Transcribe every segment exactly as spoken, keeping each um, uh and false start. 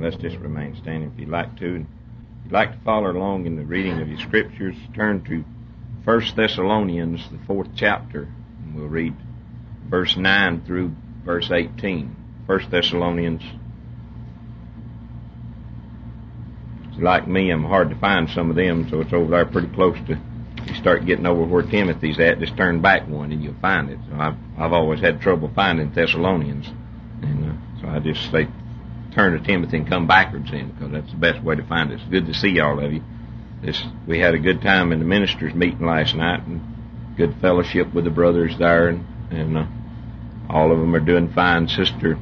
Let's just remain standing if you'd like to. And if you'd like to follow along in the reading of your scriptures, turn to First Thessalonians, the fourth chapter, and we'll read verse nine through verse eighteen. First Thessalonians. If you're like me, I'm hard to find some of them, so it's over there pretty close to, you start getting over where Timothy's at, just turn back one and you'll find it. So I've, I've always had trouble finding Thessalonians. And uh, so I just say, turn to Timothy and come backwards in, because that's the best way to find it. It's good to see all of you. This, we had a good time in the ministers' meeting last night, and good fellowship with the brothers there, and, and uh, all of them are doing fine. Sister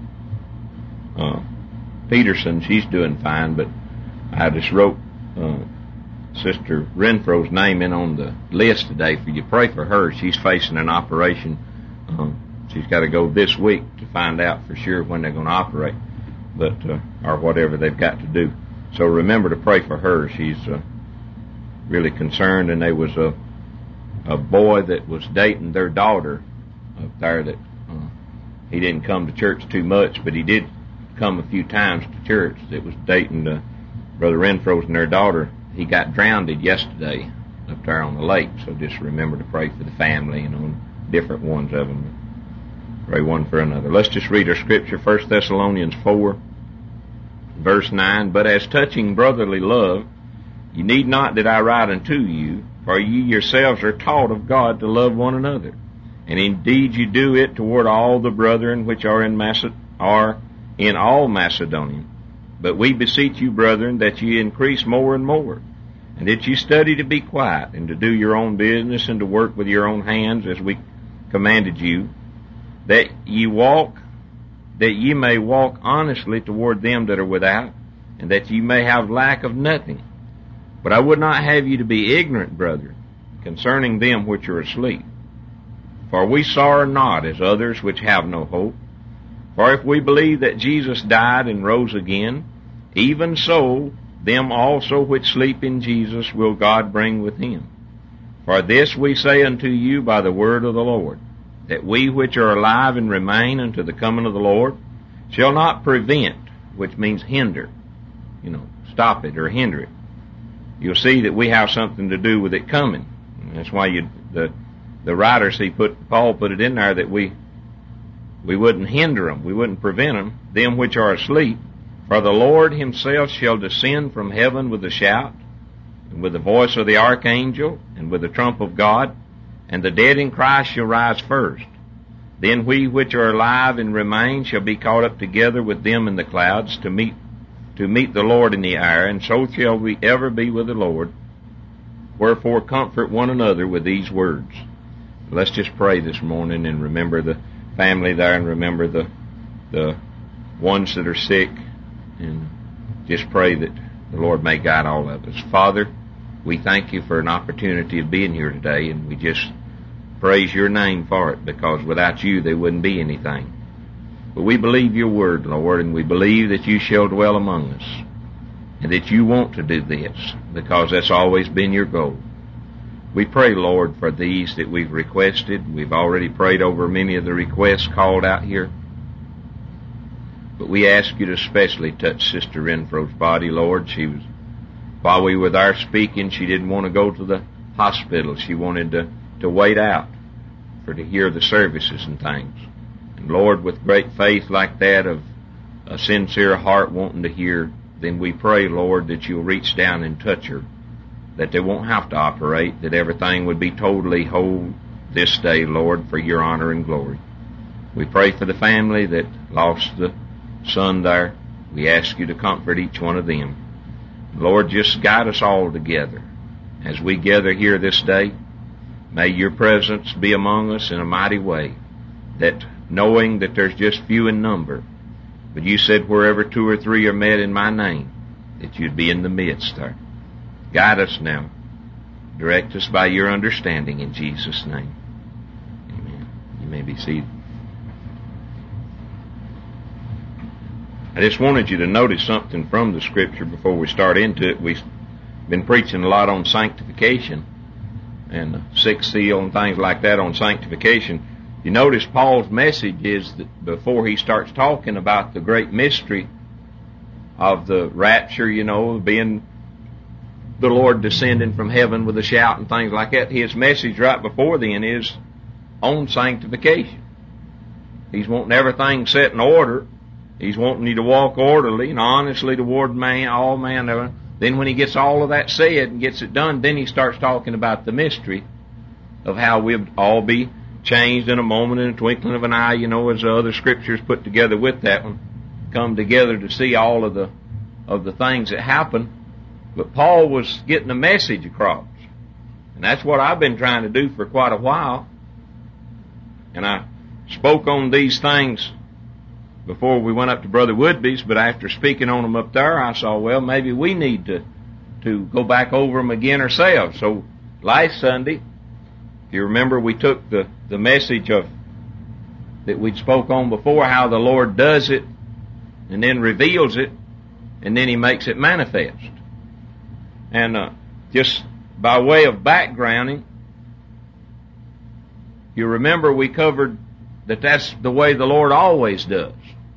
uh, Peterson, she's doing fine, but I just wrote uh, Sister Renfro's name in on the list today for you. Pray for her. She's facing an operation. Um, she's got to go this week to find out for sure when they're going to operate, but uh, or whatever they've got to do. So remember to pray for her. She's uh, really concerned, and there was a a boy that was dating their daughter up there that uh, he didn't come to church too much, but he did come a few times to church. That was dating uh, Brother Renfro's and their daughter. He got drowned yesterday up there on the lake, so just remember to pray for the family, you know, different ones of them. Pray one for another. Let's just read our scripture, First Thessalonians four, verse nine. But as touching brotherly love, you need not that I write unto you, for ye yourselves are taught of God to love one another. And indeed you do it toward all the brethren which are in Maced- are in all Macedonia. But we beseech you, brethren, that ye increase more and more, and that ye study to be quiet, and to do your own business, and to work with your own hands, as we commanded you, that ye walk, that ye may walk honestly toward them that are without, and that ye may have lack of nothing. But I would not have you to be ignorant, brethren, concerning them which are asleep. For we sorrow not as others which have no hope. For if we believe that Jesus died and rose again, even so them also which sleep in Jesus will God bring with him. For this we say unto you by the word of the Lord, that we which are alive and remain unto the coming of the Lord shall not prevent, which means hinder, you know, stop it or hinder it. You'll see that we have something to do with it coming. And that's why you, the the writers, he put, Paul put it in there that we we wouldn't hinder them, we wouldn't prevent them, them which are asleep. For the Lord himself shall descend from heaven with a shout, and with the voice of the archangel, and with the trump of God, and the dead in Christ shall rise first. Then we which are alive and remain shall be caught up together with them in the clouds to meet to meet the Lord in the air, and so shall we ever be with the Lord. Wherefore comfort one another with these words. Let's just pray this morning and remember the family there, and remember the the ones that are sick, and just pray that the Lord may guide all of us. Father, we thank you for an opportunity of being here today, and we just praise your name for it, because without you there wouldn't be anything. But we believe your word, Lord, and we believe that you shall dwell among us, and that you want to do this, because that's always been your goal. We pray, Lord, for these that we've requested. We've already prayed over many of the requests called out here. But we ask you to especially touch Sister Renfro's body, Lord. She was, while we were there speaking, she didn't want to go to the hospital. She wanted to, to wait out for to hear the services and things. And Lord, with great faith like that, of a sincere heart wanting to hear, then we pray, Lord, that you'll reach down and touch her, that they won't have to operate, that everything would be totally whole this day, Lord, for your honor and glory. We pray for the family that lost the son there. We ask you to comfort each one of them. Lord, just guide us all together as we gather here this day. May your presence be among us in a mighty way, that knowing that there's just few in number, but you said wherever two or three are met in my name, that you'd be in the midst there. Guide us now. Direct us by your understanding in Jesus' name. Amen. You may be seated. I just wanted you to notice something from the scripture before we start into it. We've been preaching a lot on sanctification and the sixth seal and things like that on sanctification. You notice Paul's message is that before he starts talking about the great mystery of the rapture, you know, being the Lord descending from heaven with a shout and things like that. His message right before then is on sanctification. He's wanting everything set in order. He's wanting you to walk orderly and honestly toward man, all man. Then when he gets all of that said and gets it done, then he starts talking about the mystery of how we'll all be changed in a moment, in a twinkling of an eye, you know, as the other scriptures put together with that one, come together to see all of the of the things that happen. But Paul was getting a message across. And that's what I've been trying to do for quite a while. And I spoke on these things before we went up to Brother Woodby's, but after speaking on them up there, I saw, well, maybe we need to, to go back over them again ourselves. So last Sunday, if you remember, we took the, the message of that we'd spoke on before, how the Lord does it and then reveals it and then He makes it manifest. And uh, just by way of backgrounding, you remember we covered that that's the way the Lord always does.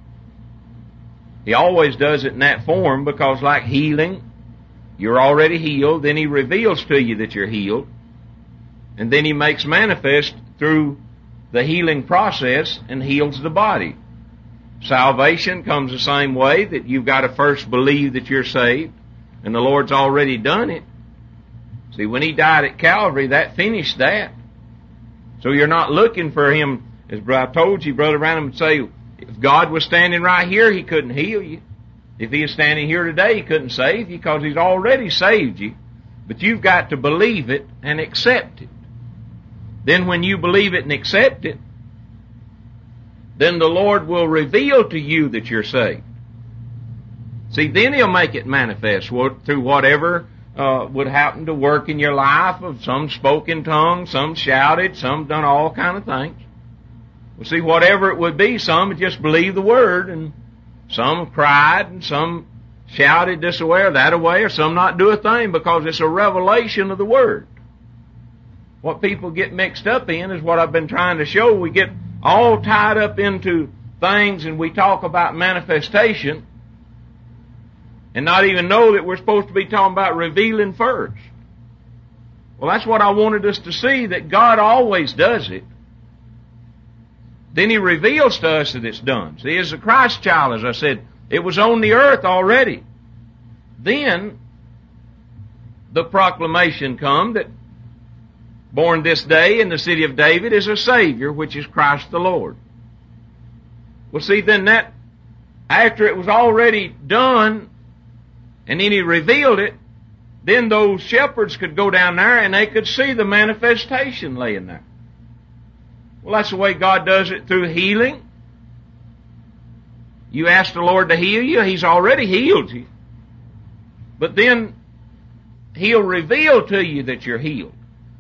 He always does it in that form because, like healing, you're already healed, then He reveals to you that you're healed, and then He makes manifest through the healing process and heals the body. Salvation comes the same way, that you've got to first believe that you're saved, and the Lord's already done it. See, when He died at Calvary, that finished that. So you're not looking for Him, as I told you, Brother Branham would say, if God was standing right here, He couldn't heal you. If He is standing here today, He couldn't save you because He's already saved you. But you've got to believe it and accept it. Then when you believe it and accept it, then the Lord will reveal to you that you're saved. See, then He'll make it manifest through whatever uh, would happen to work in your life. Of some spoke in tongues, some shouted, some done all kind of things. Well, see, whatever it would be, some would just believe the Word, and some cried, and some shouted this way or that away, or some not do a thing because it's a revelation of the Word. What people get mixed up in is what I've been trying to show. We get all tied up into things and we talk about manifestation and not even know that we're supposed to be talking about revealing first. Well, that's what I wanted us to see, that God always does it. Then He reveals to us that it's done. See, as a Christ child, as I said, it was on the earth already. Then the proclamation come that born this day in the city of David is a Savior, which is Christ the Lord. Well, see, then that, after it was already done, and then He revealed it, then those shepherds could go down there and they could see the manifestation laying there. Well, that's the way God does it through healing. You ask the Lord to heal you, He's already healed you. But then He'll reveal to you that you're healed.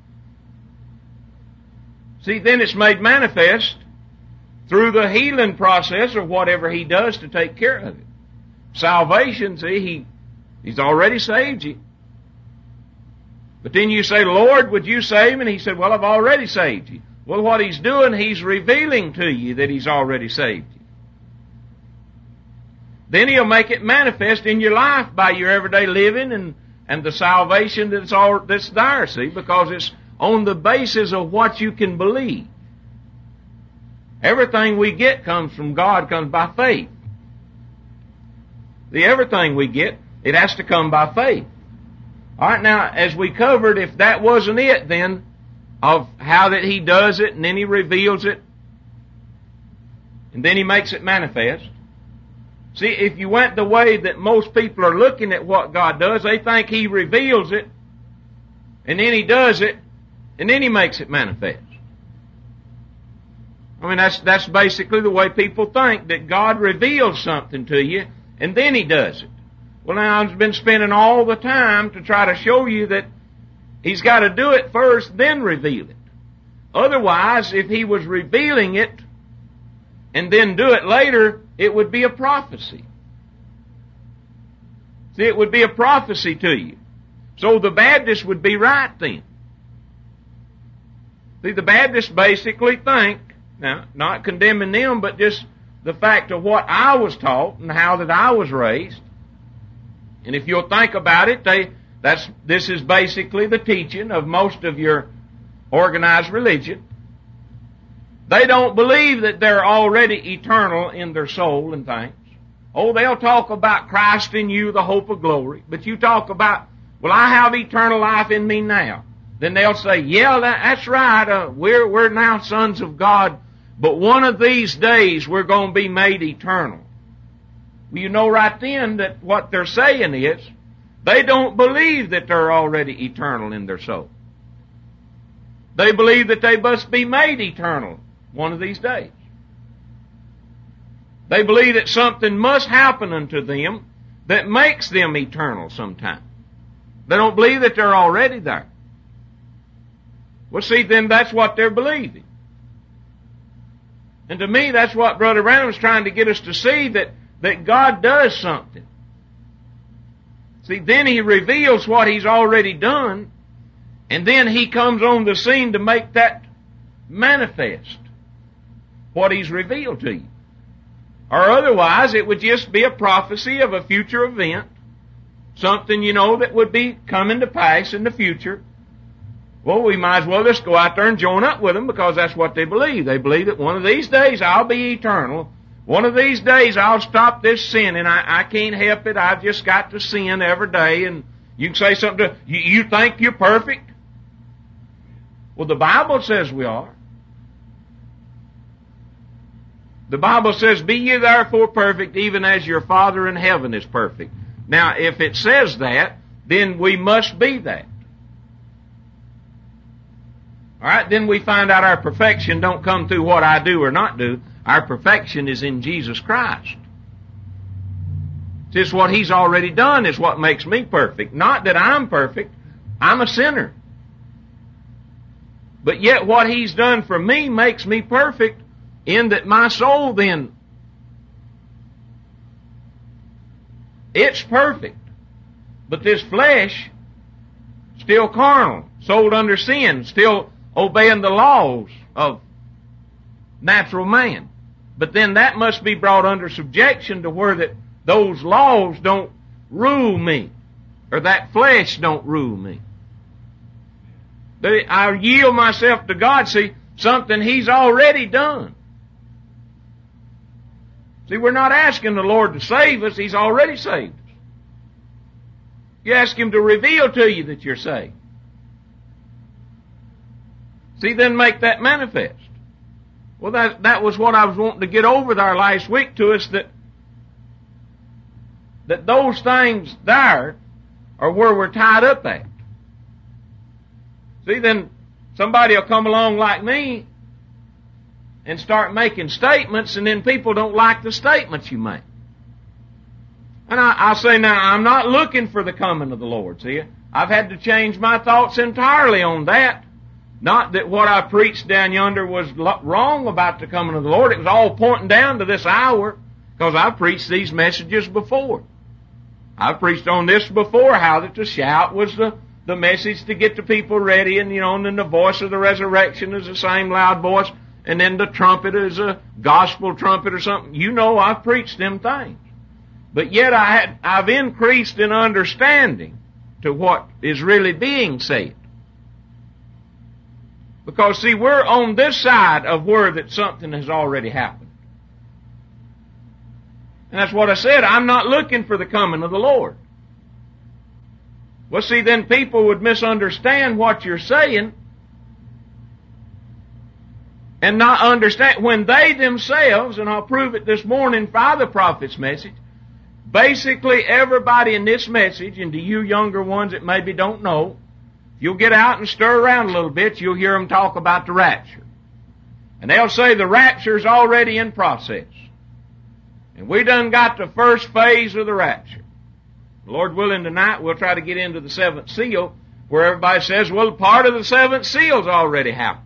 See, then it's made manifest through the healing process or whatever He does to take care of it. Salvation, see, He He's already saved you. But then you say, Lord, would you save me? And He said, well, I've already saved you. Well, what He's doing, He's revealing to you that He's already saved you. Then He'll make it manifest in your life by your everyday living and, and the salvation that's all that's there, see, because it's on the basis of what you can believe. Everything we get comes from God, comes by faith. The everything we get, it has to come by faith. All right, now, as we covered, if that wasn't it, then, of how that He does it, and then He reveals it, and then He makes it manifest. See, if you went the way that most people are looking at what God does, they think He reveals it, and then He does it, and then He makes it manifest. I mean, that's that's basically the way people think, that God reveals something to you, and then He does it. Well, now, I've been spending all the time to try to show you that He's got to do it first, then reveal it. Otherwise, if He was revealing it and then do it later, it would be a prophecy. See, it would be a prophecy to you. So the Baptists would be right then. See, the Baptists basically think, now, not condemning them, but just the fact of what I was taught and how that I was raised, And if you'll think about it, they, that's, this is basically the teaching of most of your organized religion. They don't believe that they're already eternal in their soul and things. Oh, they'll talk about Christ in you, the hope of glory. But you talk about, well, I have eternal life in me now. Then they'll say, yeah, that, that's right. Uh, we're, we're now sons of God. But one of these days we're going to be made eternal. Well, you know right then that what they're saying is, they don't believe that they're already eternal in their soul. They believe that they must be made eternal one of these days. They believe that something must happen unto them that makes them eternal sometime. They don't believe that they're already there. Well, see, then that's what they're believing. And to me, that's what Brother Branham's trying to get us to see, that, that God does something. See, then He reveals what He's already done, and then He comes on the scene to make that manifest, what He's revealed to you. Or otherwise, it would just be a prophecy of a future event, something, you know, that would be coming to pass in the future. Well, we might as well just go out there and join up with them, because that's what they believe. They believe that one of these days I'll be eternal. One of these days I'll stop this sin, and I, I can't help it. I've just got to sin every day. And you can say something to, you, you think you're perfect? Well, the Bible says we are. The Bible says, be ye therefore perfect, even as your Father in heaven is perfect. Now, if it says that, then we must be that. Alright, then we find out our perfection don't come through what I do or not do. Our perfection is in Jesus Christ. It's what He's already done is what makes me perfect. Not that I'm perfect. I'm a sinner. But yet what He's done for me makes me perfect, in that my soul then, it's perfect. But this flesh, still carnal, sold under sin, still obeying the laws of natural man. But then that must be brought under subjection to where that those laws don't rule me, or that flesh don't rule me. But I yield myself to God, see, something He's already done. See, we're not asking the Lord to save us, He's already saved us. You ask Him to reveal to you that you're saved. See, then make that manifest. Well, that, that was what I was wanting to get over there last week to us, that, that those things there are where we're tied up at. See, then somebody will come along like me and start making statements, and then people don't like the statements you make. And I, I say, now, I'm not looking for the coming of the Lord, see? I've had to change my thoughts entirely on that. Not that what I preached down yonder was wrong about the coming of the Lord. It was all pointing down to this hour, because I've preached these messages before. I've preached on this before, how that the shout was the, the message to get the people ready, and, you know, and then the voice of the resurrection is the same loud voice, and then the trumpet is a gospel trumpet or something. You know, I've preached them things. But yet I had, I've increased in understanding to what is really being said. Because, see, we're on this side of where that something has already happened. And that's what I said. I'm not looking for the coming of the Lord. Well, see, then people would misunderstand what you're saying and not understand when they themselves, and I'll prove it this morning by the prophet's message, basically everybody in this message, and to you younger ones that maybe don't know, if you'll get out and stir around a little bit, you'll hear them talk about the rapture. And they'll say the rapture's already in process. And we done got the first phase of the rapture. Lord willing, tonight we'll try to get into the seventh seal, where everybody says, well, part of the seventh seal's already happened.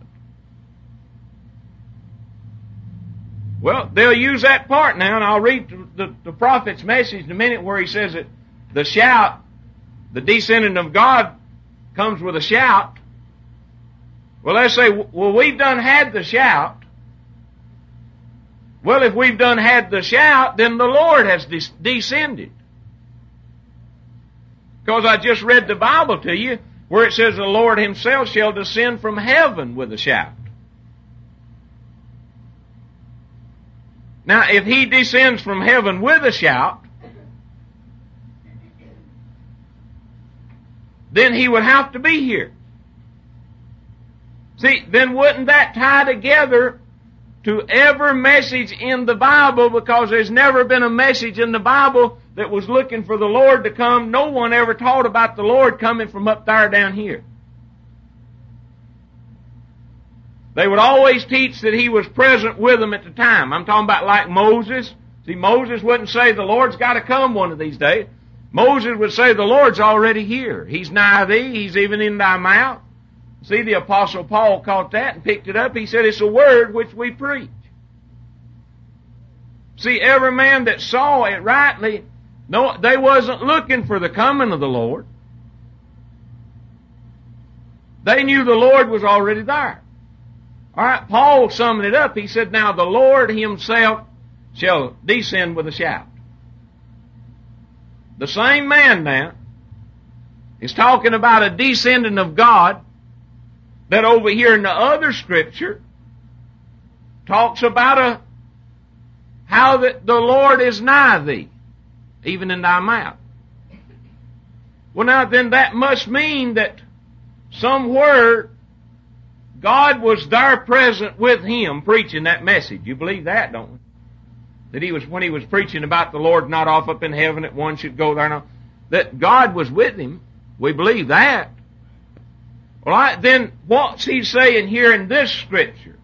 Well, they'll use that part now, and I'll read the, the, the prophet's message in a minute, where he says that the shout, the descending of God, comes with a shout. Well, let's say, well, we've done had the shout. Well, if we've done had the shout, then the Lord has des- descended. Because I just read the Bible to you where it says the Lord himself shall descend from heaven with a shout. Now, if he descends from heaven with a shout, then he would have to be here. See, then wouldn't that tie together to every message in the Bible? Because there's never been a message in the Bible that was looking for the Lord to come. No one ever taught about the Lord coming from up there down here. They would always teach that he was present with them at the time. I'm talking about like Moses. See, Moses wouldn't say the Lord's got to come one of these days. Moses would say the Lord's already here. He's nigh thee. He's even in thy mouth. See, the Apostle Paul caught that and picked it up. He said, it's a word which we preach. See, every man that saw it rightly, no, they wasn't looking for the coming of the Lord. They knew the Lord was already there. All right, Paul summed it up. He said, now the Lord himself shall descend with a shout. The same man now is talking about a descending of God that over here in the other scripture talks about a how that the Lord is nigh thee, even in thy mouth. Well, now then that must mean that somewhere God was there present with him preaching that message. You believe that, don't we? That he was, when he was preaching about the Lord not off up in heaven, that one should go there and all, that God was with him. We believe that. All right, then what's he saying here in this scripture?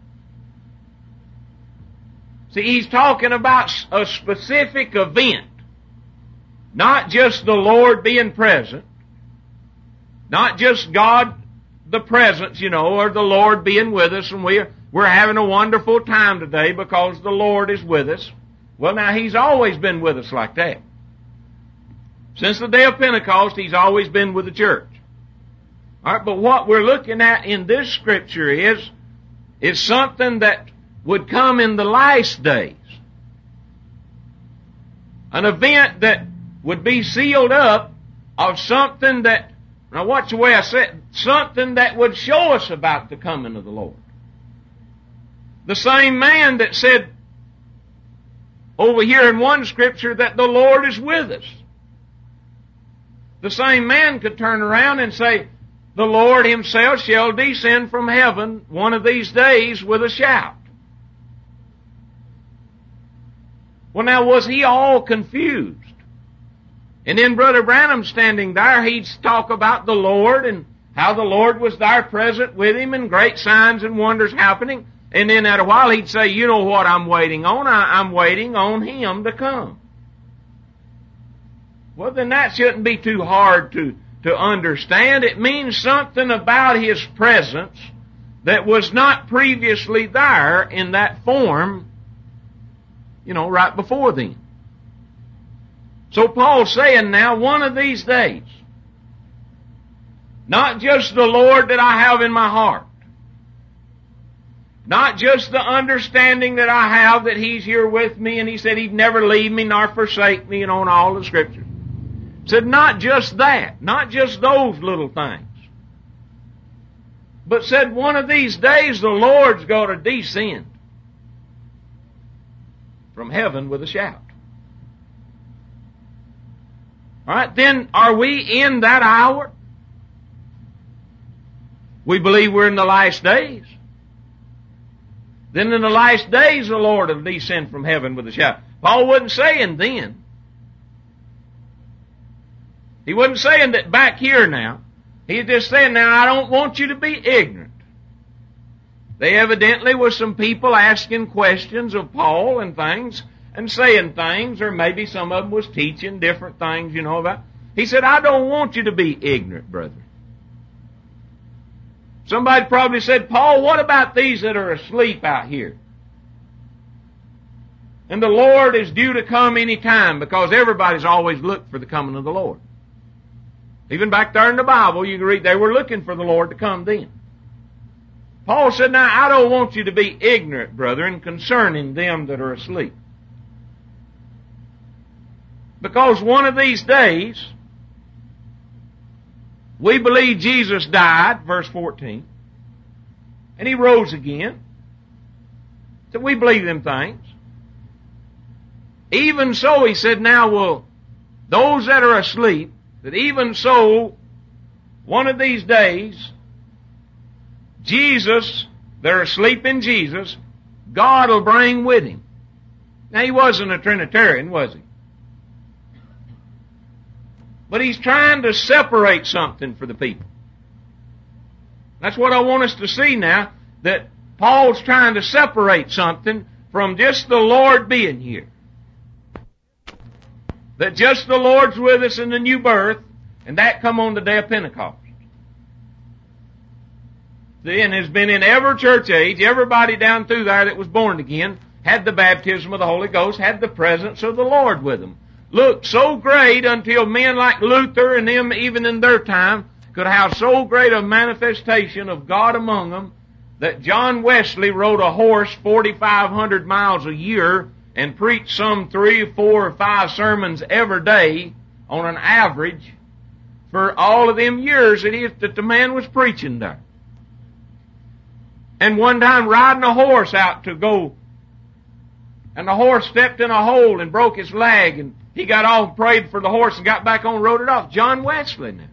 See, he's talking about a specific event. Not just the Lord being present. Not just God, the presence, you know, or the Lord being with us, and we're, we're having a wonderful time today because the Lord is with us. Well, now, he's always been with us like that. Since the day of Pentecost, he's always been with the church. All right, but what we're looking at in this scripture is, is something that would come in the last days. An event that would be sealed up of something that, now watch the way I said, something that would show us about the coming of the Lord. The same man that said over here in one scripture that the Lord is with us. The same man could turn around and say, the Lord himself shall descend from heaven one of these days with a shout. Well, now, was he all confused? And then Brother Branham standing there, he'd talk about the Lord and how the Lord was there present with him and great signs and wonders happening. And then at a while he'd say, you know what I'm waiting on? I, I'm waiting on him to come. Well, then that shouldn't be too hard to, to understand. It means something about his presence that was not previously there in that form, you know, right before then. So Paul's saying now, one of these days, not just the Lord that I have in my heart, not just the understanding that I have that he's here with me and he said he'd never leave me nor forsake me, and on all the scriptures. Said not just that, not just those little things, but said one of these days the Lord's going to descend from heaven with a shout. All right, then are we in that hour? We believe we're in the last days. Then in the last days the Lord will descend from heaven with a shout. Paul wasn't saying then. He wasn't saying that back here now. He's just saying, now I don't want you to be ignorant. They evidently were some people asking questions of Paul and things, and saying things, or maybe some of them was teaching different things, you know, about. He said, I don't want you to be ignorant, brother. Somebody probably said, Paul, what about these that are asleep out here? And the Lord is due to come any time, because everybody's always looked for the coming of the Lord. Even back there in the Bible, you can read, they were looking for the Lord to come then. Paul said, now, I don't want you to be ignorant, brethren, concerning them that are asleep. Because one of these days, We believe Jesus died, verse fourteen, and He rose again. So we believe them things. Even so, He said, now will those that are asleep, that even so, one of these days, Jesus, they're asleep in Jesus, God will bring with Him. Now, He wasn't a Trinitarian, was He? But He's trying to separate something for the people. That's what I want us to see now, that Paul's trying to separate something from just the Lord being here. That just the Lord's with us in the new birth, and that come on the day of Pentecost. See, and has been in every church age, everybody down through there that was born again, had the baptism of the Holy Ghost, had the presence of the Lord with them. Looked so great until men like Luther and them, even in their time, could have so great a manifestation of God among them, that John Wesley rode a horse forty-five hundred miles a year and preached some three, four, or five sermons every day on an average for all of them years that, he, that the man was preaching there. And one time riding a horse out to go, and the horse stepped in a hole and broke his leg, and he got off, prayed for the horse, and got back on and rode it off. John Wesley now.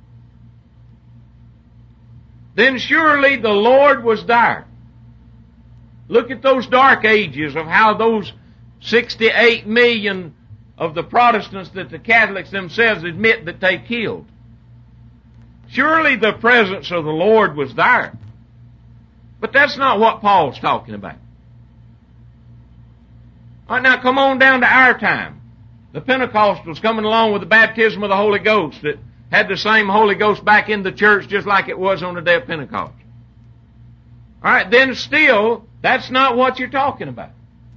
Then surely the Lord was there. Look at those dark ages of how those sixty-eight million of the Protestants that the Catholics themselves admit that they killed. Surely the presence of the Lord was there. But that's not what Paul's talking about. All right, now come on down to our time. The Pentecostals coming along with the baptism of the Holy Ghost that had the same Holy Ghost back in the church just like it was on the day of Pentecost. All right, then still, that's not what you're talking about.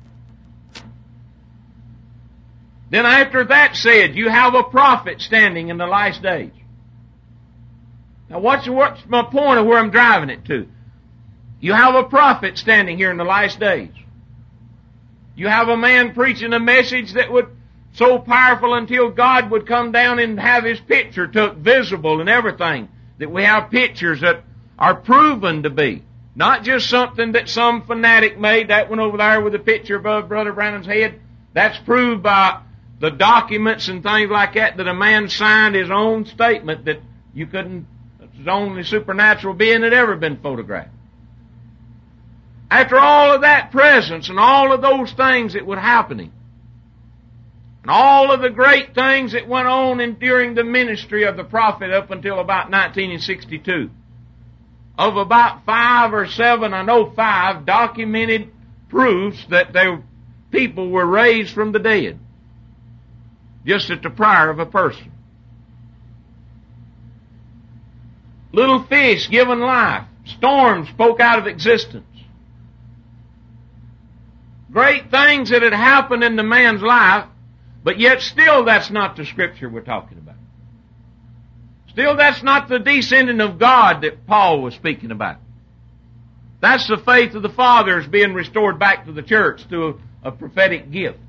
Then after that said, you have a prophet standing in the last days. Now what's, what's my point of where I'm driving it to? You have a prophet standing here in the last days. You have a man preaching a message that would so powerful until God would come down and have His picture took visible and everything. That we have pictures that are proven to be. Not just something that some fanatic made. That one over there with the picture above Brother Branham's head. That's proved by the documents and things like that, that a man signed his own statement that you couldn't, it's the only supernatural being that ever been photographed. After all of that presence and all of those things that were happening, and all of the great things that went on in, during the ministry of the prophet up until about nineteen sixty-two, of about five or seven, I know five, documented proofs that their people were raised from the dead, just at the prayer of a person. Little fish given life. Storms spoke out of existence. Great things that had happened in the man's life, but yet still that's not the Scripture we're talking about. Still that's not the descending of God that Paul was speaking about. That's the faith of the fathers being restored back to the church through a, a prophetic gift.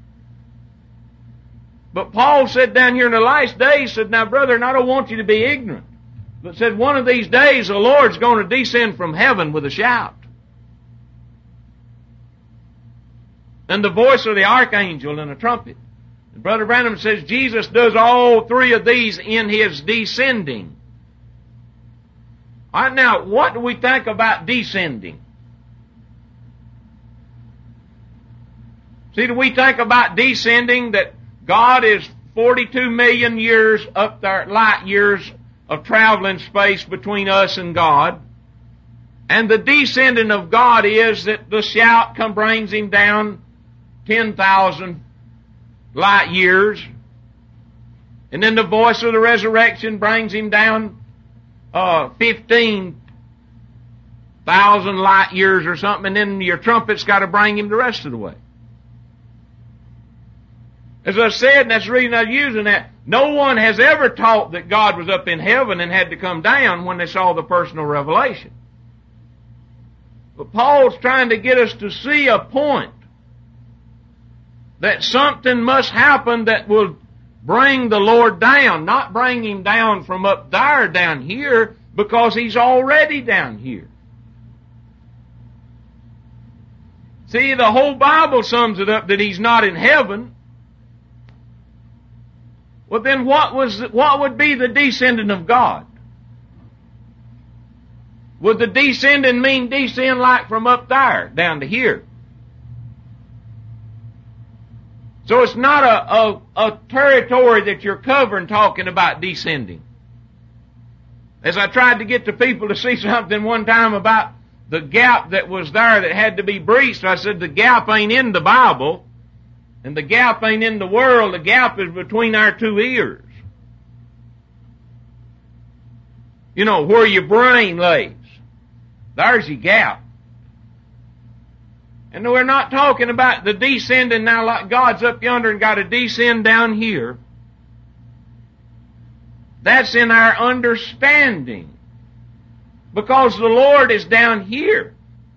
But Paul said down here in the last days, said, now brethren, I don't want you to be ignorant. But said, one of these days the Lord's going to descend from heaven with a shout. And the voice of the archangel and a trumpet. And Brother Branham says Jesus does all three of these in His descending. All right, now, what do we think about descending? See, do we think about descending that God is forty-two million years up there, light years of traveling space between us and God? And the descending of God is that the shout come brings Him down ten thousand light years. And then the voice of the resurrection brings Him down uh, fifteen thousand light years or something. And then your trumpet's got to bring Him the rest of the way. As I said, and that's the reason I'm using that, no one has ever taught that God was up in heaven and had to come down when they saw the personal revelation. But Paul's trying to get us to see a point that something must happen that will bring the Lord down, not bring Him down from up there down here, because He's already down here. See, the whole Bible sums it up that He's not in heaven. Well, then what was what would be the descending of God? Would the descending mean descend like from up there down to here? So it's not a, a, a territory that you're covering talking about descending. As I tried to get the people to see something one time about the gap that was there that had to be breached, I said the gap ain't in the Bible, and the gap ain't in the world, the gap is between our two ears. You know, where your brain lays. There's your gap. And we're not talking about the descending now like God's up yonder and got to descend down here. That's in our understanding. Because the Lord is down here.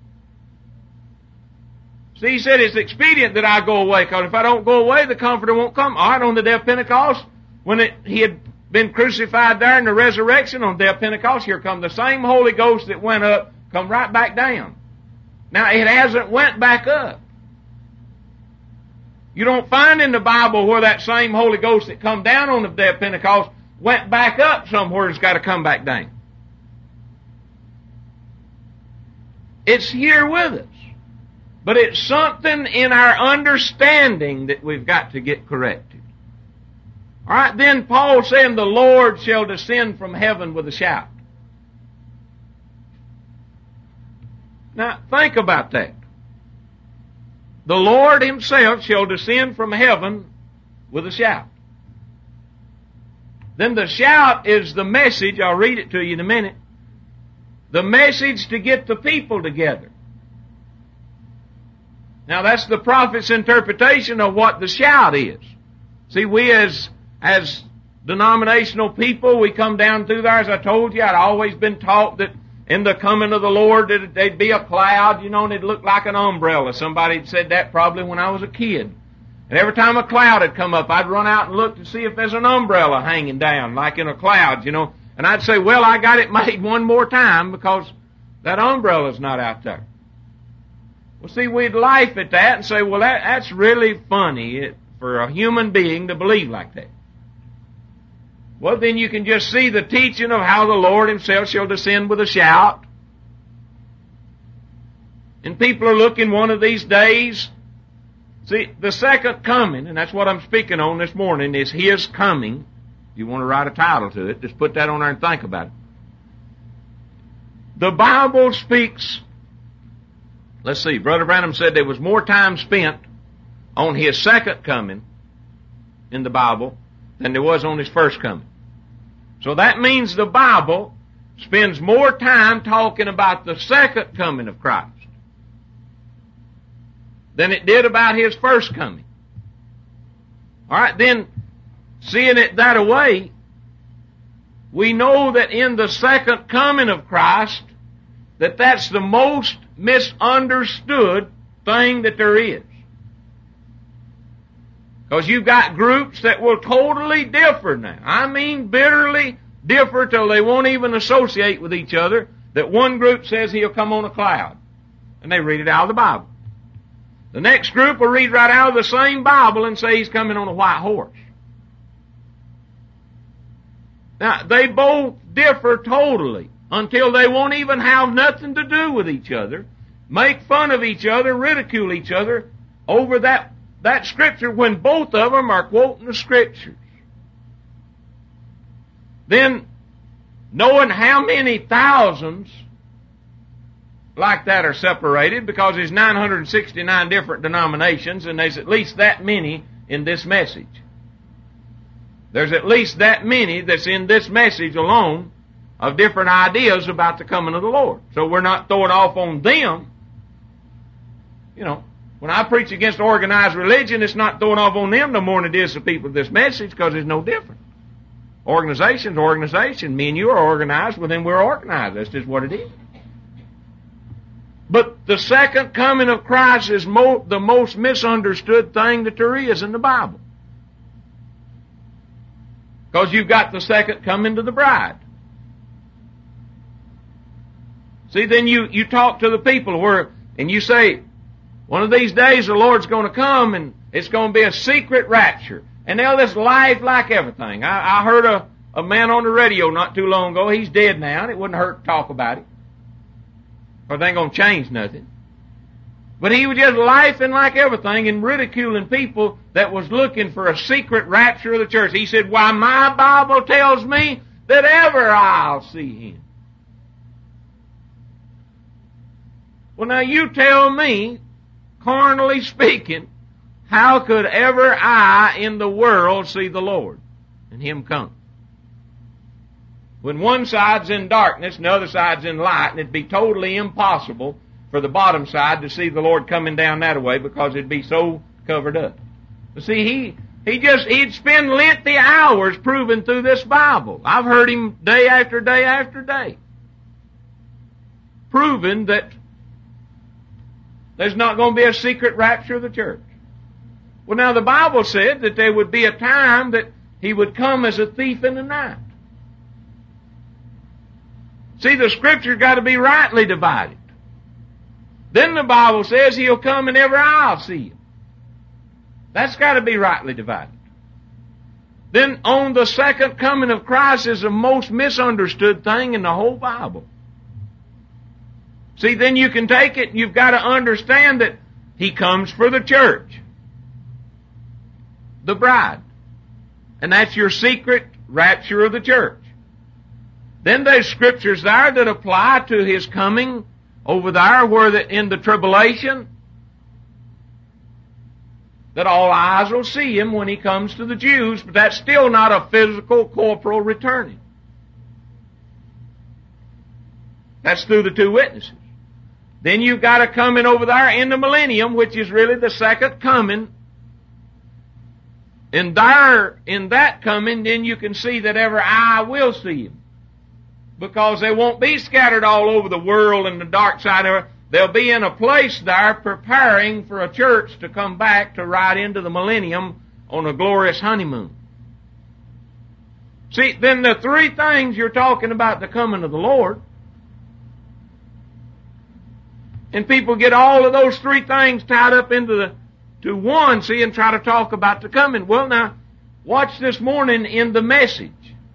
See, He said it's expedient that I go away, because if I don't go away, the Comforter won't come. All right, on the day of Pentecost, when it, He had been crucified there in the resurrection, on the day of Pentecost, here come the same Holy Ghost that went up, come right back down. Now, it hasn't went back up. You don't find in the Bible where that same Holy Ghost that come down on the day of Pentecost went back up somewhere. It's got to come back down. It's here with us. But it's something in our understanding that we've got to get corrected. All right, then Paul saying the Lord shall descend from heaven with a shout. Now, think about that. The Lord Himself shall descend from heaven with a shout. Then the shout is the message, I'll read it to you in a minute, the message to get the people together. Now, that's the prophet's interpretation of what the shout is. See, we as, as denominational people, we come down through there, as I told you, I'd always been taught that in the coming of the Lord, there'd be a cloud, you know, and it'd look like an umbrella. Somebody had said that probably when I was a kid. And every time a cloud had come up, I'd run out and look to see if there's an umbrella hanging down, like in a cloud, you know. And I'd say, well, I got it made one more time because that umbrella's not out there. Well, see, we'd laugh at that and say, well, that, that's really funny for a human being to believe like that. Well, then you can just see the teaching of how the Lord Himself shall descend with a shout. And people are looking one of these days. See, the second coming, and that's what I'm speaking on this morning, is His coming. If you want to write a title to it, just put that on there and think about it. The Bible speaks, let's see, Brother Branham said there was more time spent on His second coming in the Bible than there was on His first coming. So that means the Bible spends more time talking about the second coming of Christ than it did about His first coming. All right, then, seeing it that way, we know that in the second coming of Christ, that that's the most misunderstood thing that there is. Because you've got groups that will totally differ now. I mean bitterly differ till they won't even associate with each other. That one group says He'll come on a cloud. And they read it out of the Bible. The next group will read right out of the same Bible and say He's coming on a white horse. Now, they both differ totally until they won't even have nothing to do with each other, make fun of each other, ridicule each other over that That scripture when both of them are quoting the scriptures. Then, knowing how many thousands like that are separated, because there's nine hundred sixty-nine different denominations, and there's at least that many in this message. There's at least that many that's in this message alone of different ideas about the coming of the Lord. So we're not throwing off on them. You know, when I preach against organized religion, it's not throwing off on them no more than it is the people of this message, because it's no different. Organization's organization. Me and you are organized, well then we're organized. That's just what it is. But the second coming of Christ is mo- the most misunderstood thing that there is in the Bible. Because you've got the second coming to the bride. See, then you, you talk to the people where, and you say, one of these days the Lord's going to come and it's going to be a secret rapture. And they'll just life like everything. I, I heard a, a man on the radio not too long ago. He's dead now, and it wouldn't hurt to talk about it. Because it ain't going to change nothing. But he was just laughing like everything and ridiculing people that was looking for a secret rapture of the church. He said, why, my Bible tells me that ever I'll see him. Well, now you tell me, carnally speaking, how could ever I in the world see the Lord and him come? When one side's in darkness and the other side's in light, and it'd be totally impossible for the bottom side to see the Lord coming down that way because it'd be so covered up. But see, he, he just, he'd spend lengthy hours proving through this Bible. I've heard him day after day after day. Proving that there's not going to be a secret rapture of the church. Well, now the Bible said that there would be a time that he would come as a thief in the night. See, the Scripture's got to be rightly divided. Then the Bible says he'll come and every eye will see him. That's got to be rightly divided. Then on the second coming of Christ is the most misunderstood thing in the whole Bible. See, then you can take it, you've got to understand that he comes for the church. The bride. And that's your secret rapture of the church. Then there's scriptures there that apply to his coming over there where the, in the tribulation, that all eyes will see him when he comes to the Jews, but that's still not a physical, corporal returning. That's through the two witnesses. Then you've got a coming over there in the millennium, which is really the second coming. And there, in that coming, then you can see that every eye will see him. Because they won't be scattered all over the world in the dark side of it. They'll be in a place there preparing for a church to come back to ride into the millennium on a glorious honeymoon. See, then the three things you're talking about the coming of the Lord, and people get all of those three things tied up into the to one, see, and try to talk about the coming. Well, now, watch this morning in the message.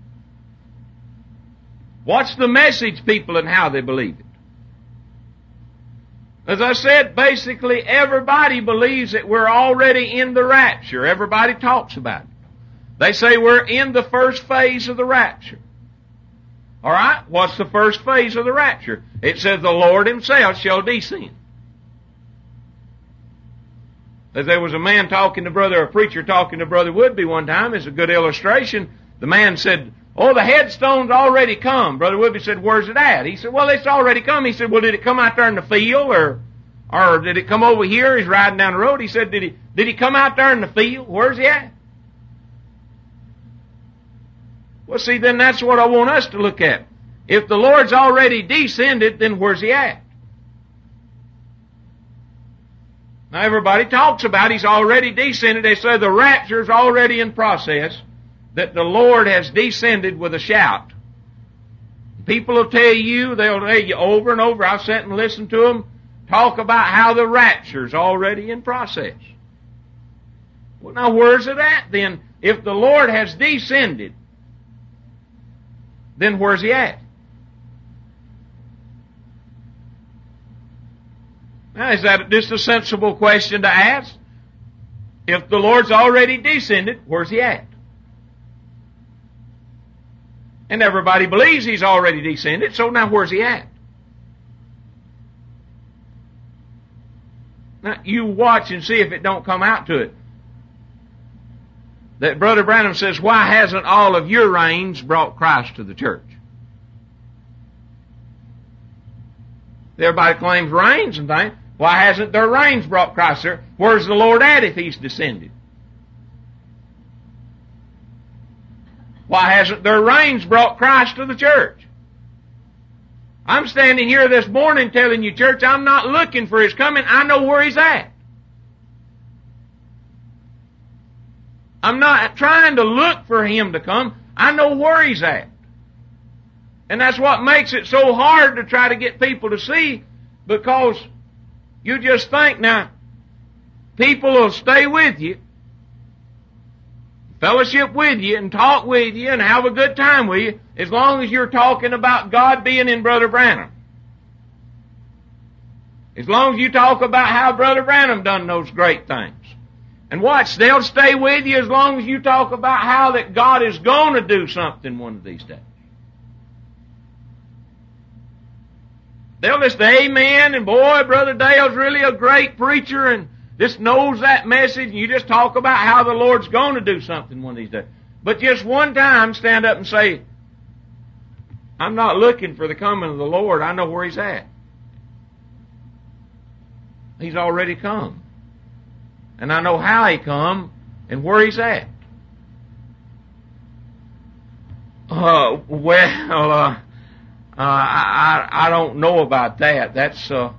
Watch the message, people, and how they believe it. As I said, basically everybody believes that we're already in the rapture. Everybody talks about it. They say we're in the first phase of the rapture. All right? What's the first phase of the rapture? It says the Lord himself shall descend. As there was a man talking to brother, a preacher talking to Brother Woodby one time, it's a good illustration. The man said, oh, the headstone's already come. Brother Woodby said, where's it at? He said, well, it's already come. He said, well, did it come out there in the field, or or did it come over here? He's riding down the road. He said, did he did he come out there in the field? Where's he at? Well, see, then that's what I want us to look at. If the Lord's already descended, then where's he at? Now, everybody talks about he's already descended. They say the rapture's already in process, that the Lord has descended with a shout. People will tell you, they'll tell you over and over, I've sat and listened to them talk about how the rapture's already in process. Well, now where's it at then? If the Lord has descended, then where's he at? Now, is that just a sensible question to ask? If the Lord's already descended, where's he at? And everybody believes he's already descended, so now where's he at? Now, you watch and see if it don't come out to it. That Brother Branham says, why hasn't all of your rains brought Christ to the church? Everybody claims rains and things. Why hasn't their rains brought Christ there? Where's the Lord at if he's descended? Why hasn't their rains brought Christ to the church? I'm standing here this morning telling you, church, I'm not looking for his coming. I know where he's at. I'm not trying to look for him to come. I know where He's at. And that's what makes it so hard to try to get people to see, because you just think, now, people will stay with you, fellowship with you, and talk with you, and have a good time with you, as long as you're talking about God being in Brother Branham. As long as you talk about how Brother Branham done those great things. And watch, they'll stay with you as long as you talk about how that God is going to do something one of these days. They'll just say amen, and boy, Brother Dale's really a great preacher, and just knows that message, and you just talk about how the Lord's going to do something one of these days. But just one time stand up and say, I'm not looking for the coming of the Lord, I know where He's at. He's already come. And I know how He come and where He's at. Uh, well, uh, uh, I, I don't know about that. That's, uh,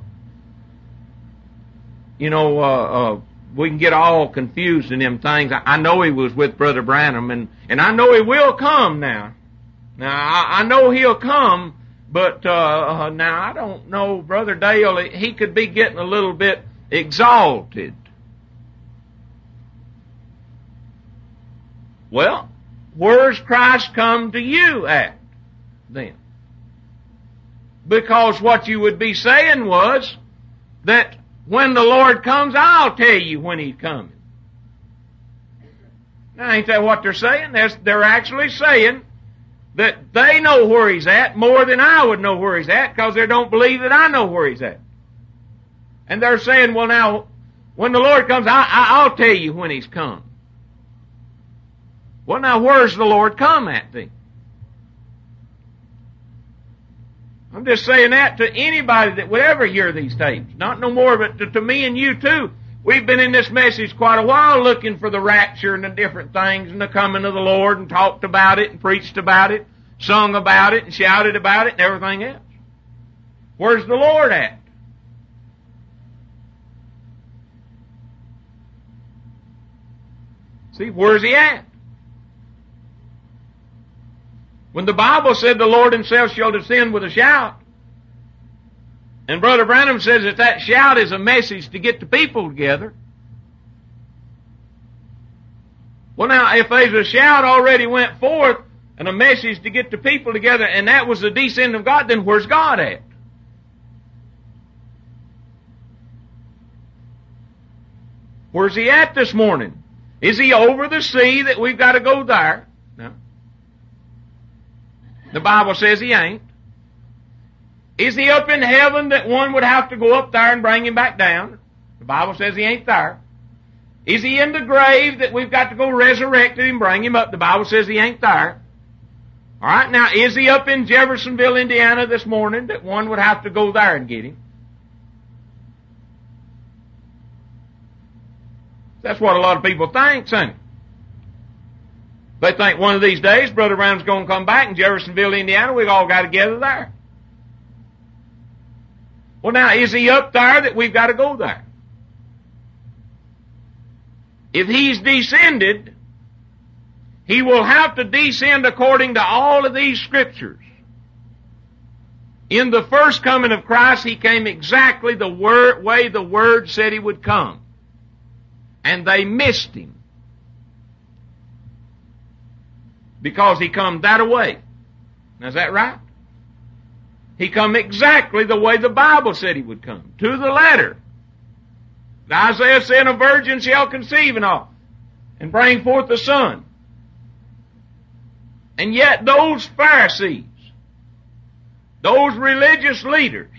you know, uh, uh, we can get all confused in them things. I, I know He was with Brother Branham, and, and I know He will come now. Now, I, I know He'll come, but, uh, uh, now I don't know, Brother Dale, he could be getting a little bit exalted. Well, where's Christ come to you at then? Because what you would be saying was that when the Lord comes, I'll tell you when He's coming. Now, ain't that what they're saying? They're, they're actually saying that they know where He's at more than I would know where He's at, because they don't believe that I know where He's at. And they're saying, well, now, when the Lord comes, I, I, I'll tell you when He's come. Well, now, where's the Lord come at then? I'm just saying that to anybody that would ever hear these tapes. Not no more, but to, to me and you too. We've been in this message quite a while looking for the rapture and the different things and the coming of the Lord, and talked about it and preached about it, sung about it and shouted about it and everything else. Where's the Lord at? See, where's He at? When the Bible said the Lord Himself shall descend with a shout, and Brother Branham says that that shout is a message to get the people together. Well, now, if there's a shout already went forth and a message to get the people together, and that was the descent of God, then where's God at? Where's He at this morning? Is He over the sea that we've got to go there? No. The Bible says He ain't. Is He up in heaven that one would have to go up there and bring Him back down? The Bible says He ain't there. Is He in the grave that we've got to go resurrect Him and bring Him up? The Bible says He ain't there. All right, now, is He up in Jeffersonville, Indiana this morning that one would have to go there and get Him? That's what a lot of people think, son. They think one of these days Brother Branham's going to come back in Jeffersonville, Indiana. We've all got to gather there. Well, now, is He up there that we've got to go there? If He's descended, He will have to descend according to all of these scriptures. In the first coming of Christ, He came exactly the word, way the Word said He would come. And they missed Him. Because He come that way. Now, is that right? He come exactly the way the Bible said He would come. To the letter. Isaiah said, a virgin shall conceive and all, and bring forth a son. And yet those Pharisees, those religious leaders,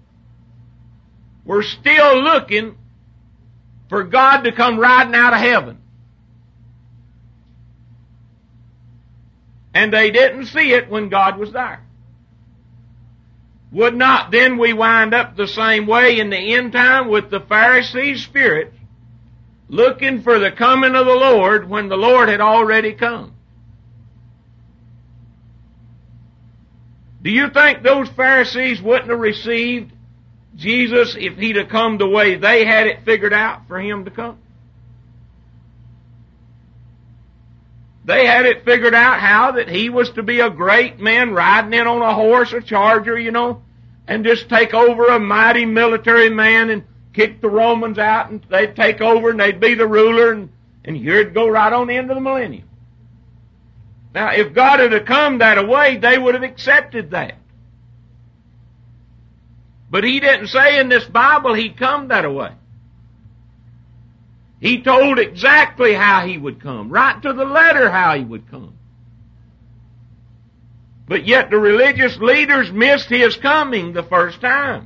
were still looking for God to come riding out of heaven. And they didn't see it when God was there. Would not then we wind up the same way in the end time with the Pharisee spirit, looking for the coming of the Lord when the Lord had already come? Do you think those Pharisees wouldn't have received Jesus if He'd have come the way they had it figured out for Him to come? They had it figured out how that he was to be a great man riding in on a horse, a charger, you know, and just take over a mighty military man and kick the Romans out, and they'd take over and they'd be the ruler, and, and here it'd go right on into the millennium. Now, if God had have come that way, they would have accepted that. But he didn't say in this Bible he'd come that way. He told exactly how he would come, right to the letter how he would come. But yet the religious leaders missed his coming the first time.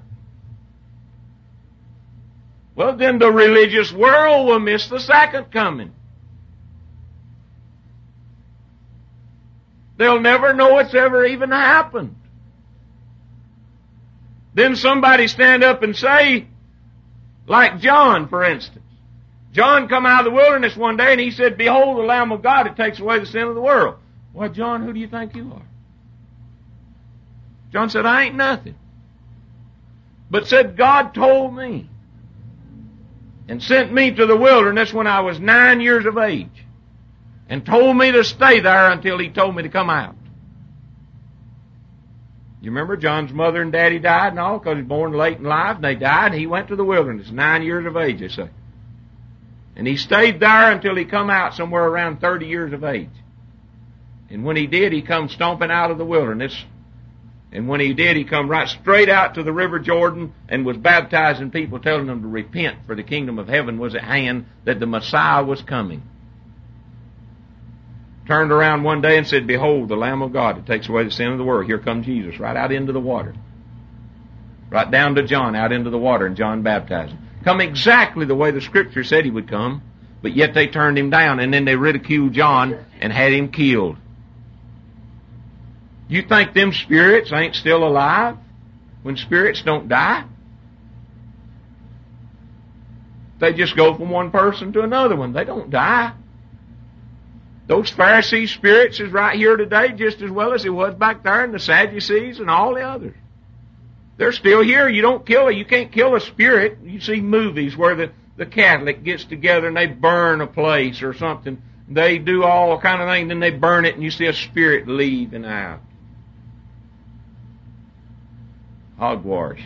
Well, then the religious world will miss the second coming. They'll never know it's ever even happened. Then somebody stand up and say, like John, for instance. John come out of the wilderness one day and he said, "Behold the Lamb of God that takes away the sin of the world." Well, John, who do you think you are? John said, "I ain't nothing." But said, "God told me and sent me to the wilderness when I was nine years of age and told me to stay there until he told me to come out." You remember John's mother and daddy died and all because he was born late in life, and they died, and he went to the wilderness, nine years of age, they say. And he stayed there until he come out somewhere around thirty years of age. And when he did, he come stomping out of the wilderness. And when he did, he come right straight out to the River Jordan and was baptizing people, telling them to repent, for the kingdom of heaven was at hand, that the Messiah was coming. Turned around one day and said, "Behold, the Lamb of God that takes away the sin of the world." Here comes Jesus, right out into the water. Right down to John, out into the water, and John baptized him. Come exactly the way the Scripture said he would come, but yet they turned him down, and then they ridiculed John and had him killed. You think them spirits ain't still alive when spirits don't die? They just go from one person to another one. They don't die. Those Pharisee spirits is right here today just as well as it was back there, and the Sadducees and all the others. They're still here. You don't kill it. You can't kill a spirit. You see movies where the, the Catholic gets together and they burn a place or something. They do all kind of things, then they burn it and you see a spirit leaving out. Hogwash.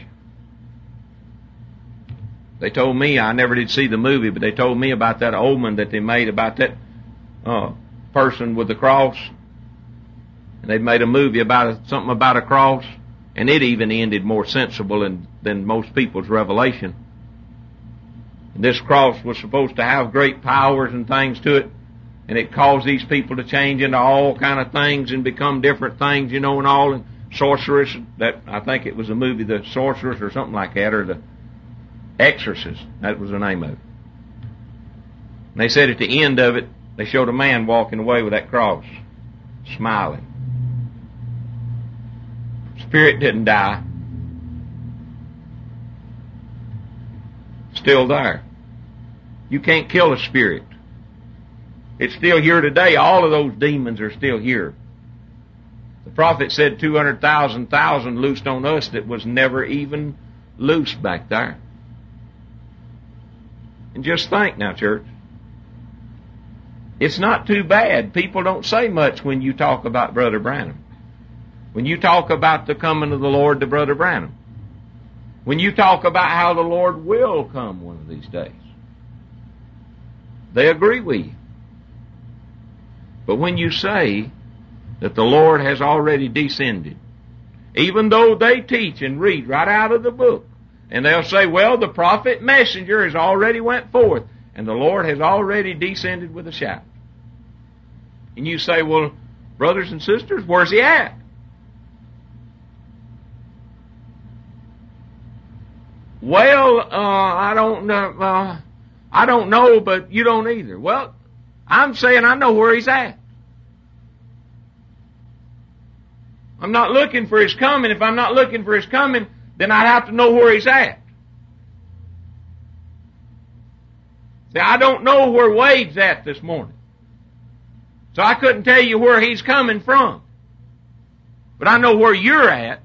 They told me, I never did see the movie, but they told me about that omen that they made about that uh, person with the cross. And they made a movie about a, something about a cross. And it even ended more sensible than, than most people's revelation. And this cross was supposed to have great powers and things to it. And it caused these people to change into all kind of things and become different things, you know, and all. And sorceress, that I think it was a movie, The Sorceress or something like that, or The Exorcist. That was the name of it. And they said at the end of it, they showed a man walking away with that cross, smiling. Spirit didn't die. Still there. You can't kill a spirit. It's still here today. All of those demons are still here. The prophet said two hundred thousand thousand loosed on us that was never even loose back there. And just think now, church. It's not too bad. People don't say much when you talk about Brother Branham. When you talk about the coming of the Lord to Brother Branham. When you talk about how the Lord will come one of these days. They agree with you. But when you say that the Lord has already descended, even though they teach and read right out of the book, and they'll say, well, the prophet messenger has already went forth, and the Lord has already descended with a shout. And you say, well, brothers and sisters, where's he at? Well, uh, I don't know, uh, I don't know, but you don't either. Well, I'm saying I know where he's at. I'm not looking for his coming. If I'm not looking for his coming, then I'd have to know where he's at. See, I don't know where Wade's at this morning. So I couldn't tell you where he's coming from. But I know where you're at.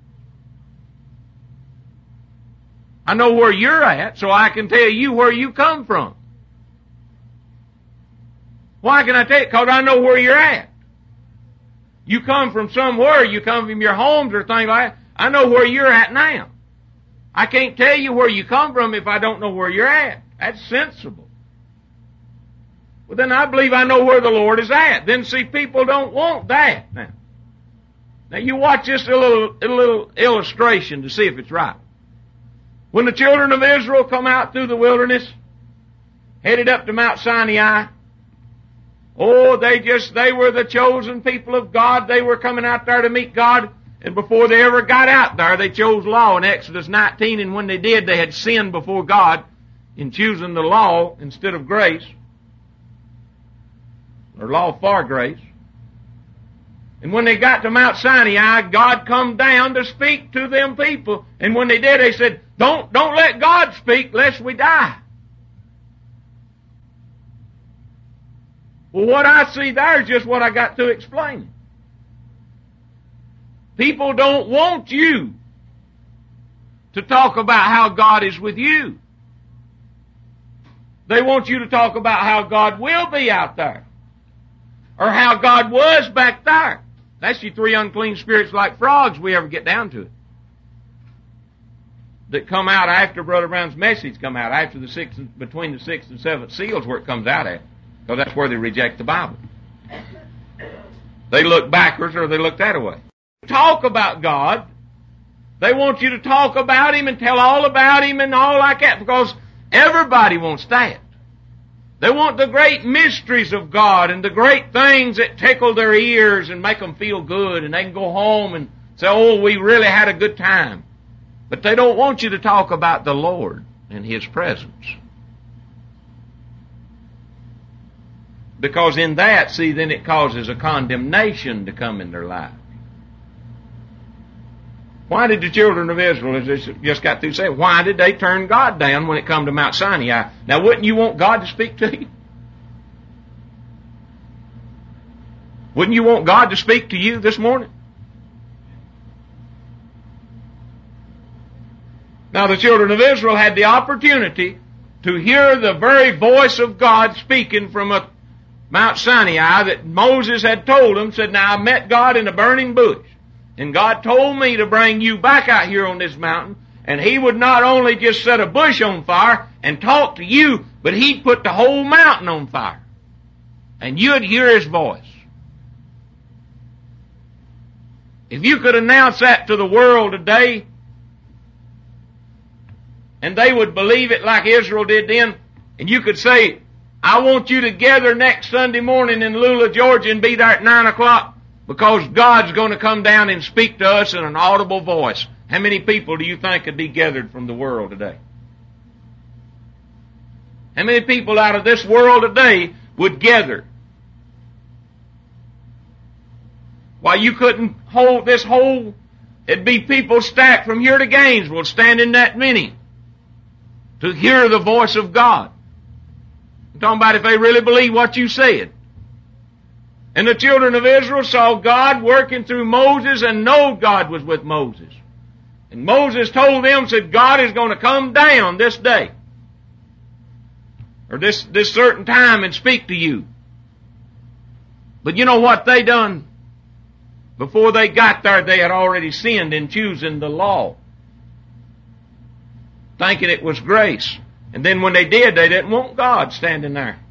I know where you're at, so I can tell you where you come from. Why can I tell you? Because I know where you're at. You come from somewhere. You come from your homes or things like that. I know where you're at now. I can't tell you where you come from if I don't know where you're at. That's sensible. Well, then I believe I know where the Lord is at. Then see, people don't want that now. Now you watch this a little, a little illustration to see if it's right. When the children of Israel come out through the wilderness, headed up to Mount Sinai, oh, they just, they were the chosen people of God. They were coming out there to meet God. And before they ever got out there, they chose law in Exodus nineteen. And when they did, they had sinned before God in choosing the law instead of grace. Or law for grace. And when they got to Mount Sinai, God come down to speak to them people. And when they did, they said, don't, don't let God speak lest we die. Well, what I see there is just what I got to explain. People don't want you to talk about how God is with you. They want you to talk about how God will be out there. Or how God was back there. That's your three unclean spirits like frogs, we ever get down to it. That come out after Brother Brown's message come out, after the sixth, between the sixth and seventh seals where it comes out at. Because that's where they reject the Bible. They look backwards or they look that way. Talk about God. They want you to talk about Him and tell all about Him and all like that because everybody wants that. They want the great mysteries of God and the great things that tickle their ears and make them feel good and they can go home and say, oh, we really had a good time. But they don't want you to talk about the Lord and His presence. Because in that, see, then it causes a condemnation to come in their life. Why did the children of Israel, as they just got through saying, why did they turn God down when it come to Mount Sinai? Now, wouldn't you want God to speak to you? Wouldn't you want God to speak to you this morning? Now, the children of Israel had the opportunity to hear the very voice of God speaking from a Mount Sinai that Moses had told them, said, now I met God in a burning bush. And God told me to bring you back out here on this mountain, and He would not only just set a bush on fire and talk to you, but He'd put the whole mountain on fire. And you'd hear His voice. If you could announce that to the world today, and they would believe it like Israel did then, and you could say, I want you to gather next Sunday morning in Lula, Georgia, and be there at nine o'clock, because God's going to come down and speak to us in an audible voice. How many people do you think could be gathered from the world today? How many people out of this world today would gather? Why, you couldn't hold this whole, it'd be people stacked from here to Gainesville standing that many to hear the voice of God. I'm talking about if they really believe what you said. And the children of Israel saw God working through Moses and know God was with Moses. And Moses told them, said, God is going to come down this day. Or this, this certain time and speak to you. But you know what they done? Before they got there, they had already sinned in choosing the law. Thinking it was grace. And then when they did, they didn't want God standing there.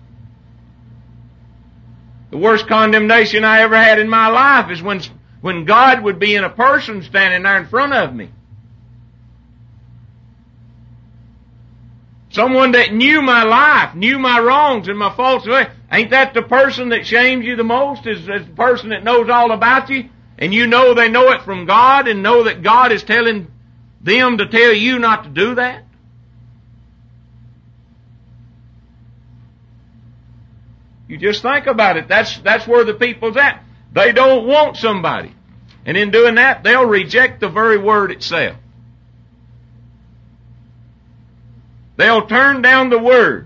The worst condemnation I ever had in my life is when, when God would be in a person standing there in front of me. Someone that knew my life, knew my wrongs and my faults. Ain't that the person that shames you the most? Is, is the person that knows all about you? And you know they know it from God and know that God is telling them to tell you not to do that? You just think about it. That's, that's where the people's at. They don't want somebody. And in doing that, they'll reject the very word itself. They'll turn down the word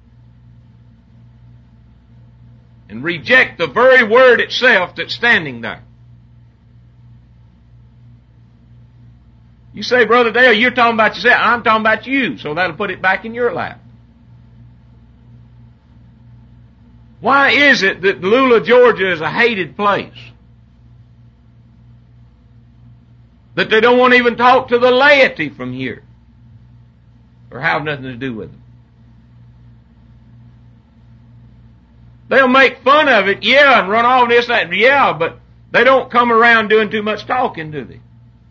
and reject the very word itself that's standing there. You say, Brother Dale, you're talking about yourself. I'm talking about you. So that'll put it back in your lap. Why is it that Lula, Georgia is a hated place? That they don't want to even talk to the laity from here, or have nothing to do with them. They'll make fun of it, yeah, and run off this, that, yeah, but they don't come around doing too much talking, do they?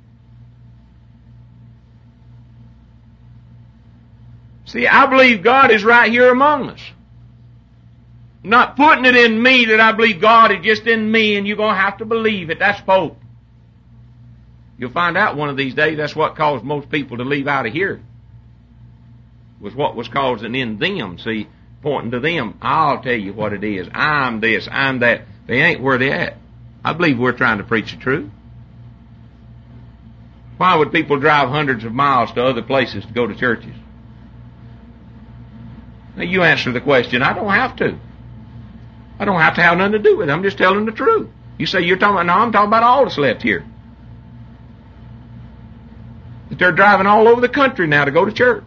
See, I believe God is right here among us. I'm not putting it in me that I believe God is just in me, and you're going to have to believe it. That's Pope. You'll find out one of these days that's what caused most people to leave out of here. Was what was causing in them, see, pointing to them. I'll tell you what it is. I'm this, I'm that. They ain't where they at. I believe we're trying to preach the truth. Why would people drive hundreds of miles to other places to go to churches? Now you answer the question. I don't have to. I don't have to have nothing to do with it. I'm just telling the truth. You say you're talking about, no, I'm talking about all that's left here. That they're driving all over the country now to go to church.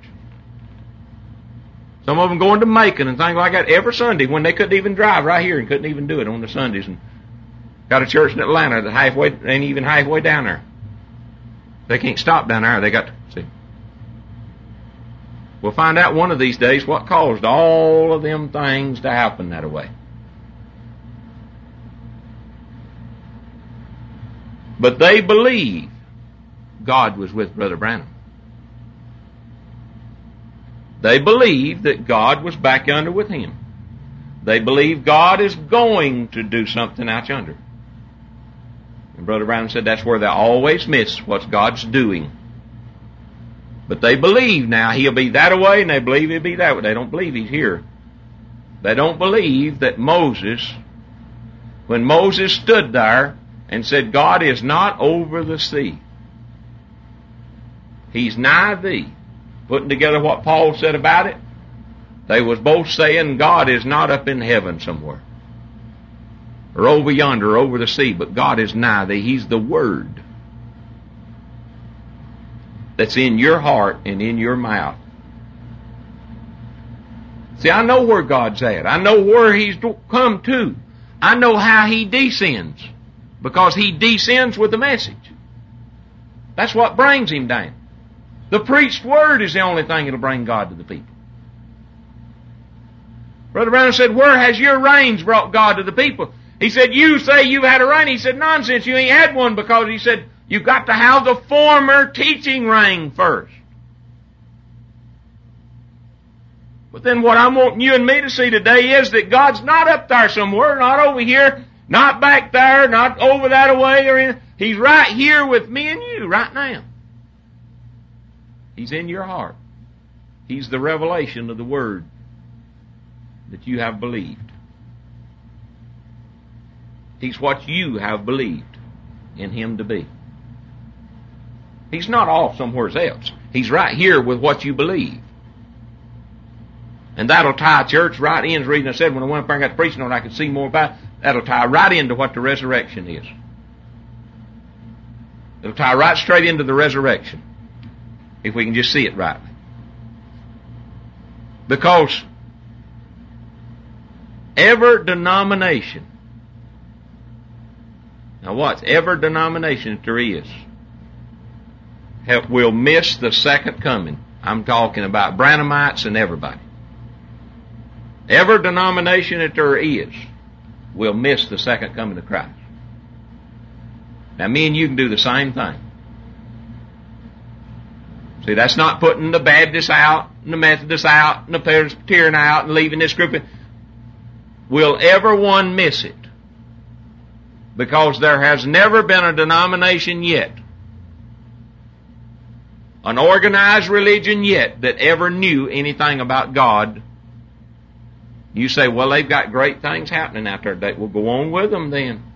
Some of them going to Macon and things like that every Sunday when they couldn't even drive right here and couldn't even do it on the Sundays. And got a church in Atlanta that halfway, ain't even halfway down there. They can't stop down there. They got to, see. We'll find out one of these days what caused all of them things to happen that way. But they believe God was with Brother Branham. They believe that God was back yonder with him. They believe God is going to do something out yonder. And Brother Branham said that's where they always miss what God's doing. But they believe now he'll be that way, and they believe he'll be that way. They don't believe he's here. They don't believe that Moses, when Moses stood there and said, God is not over the sea. He's nigh thee. Putting together what Paul said about it, they was both saying God is not up in heaven somewhere, or over yonder, or over the sea, but God is nigh thee. He's the Word that's in your heart and in your mouth. See, I know where God's at. I know where He's come to. I know how He descends, because He descends with the message. That's what brings Him down. The preached Word is the only thing that'll bring God to the people. Brother Branham said, where has your rains brought God to the people? He said, you say you've had a rain. He said, nonsense, you ain't had one, because he said, you've got to have the former teaching rain first. But then what I'm wanting you and me to see today is that God's not up there somewhere, not over here, not back there, not over that way or anything. He's right here with me and you right now. He's in your heart. He's the revelation of the Word that you have believed. He's what you have believed in Him to be. He's not off somewhere else. He's right here with what you believe. And that'll tie church right in. The reason I said when I went up there and got to preaching on it, I could see more about it. That'll tie right into what the resurrection is. It'll tie right straight into the resurrection, if we can just see it rightly. Because every denomination, now what's every denomination that there is, have, will miss the second coming. I'm talking about Branhamites and everybody. Every denomination that there is will miss the second coming of Christ. Now me and you can do the same thing. See, that's not putting the Baptists out, and the Methodists out, and the Presbyterian out, and leaving this group. Will everyone miss it? Because there has never been a denomination yet, an organized religion yet, that ever knew anything about God. You say, well, they've got great things happening out there today. Well, go on with them then.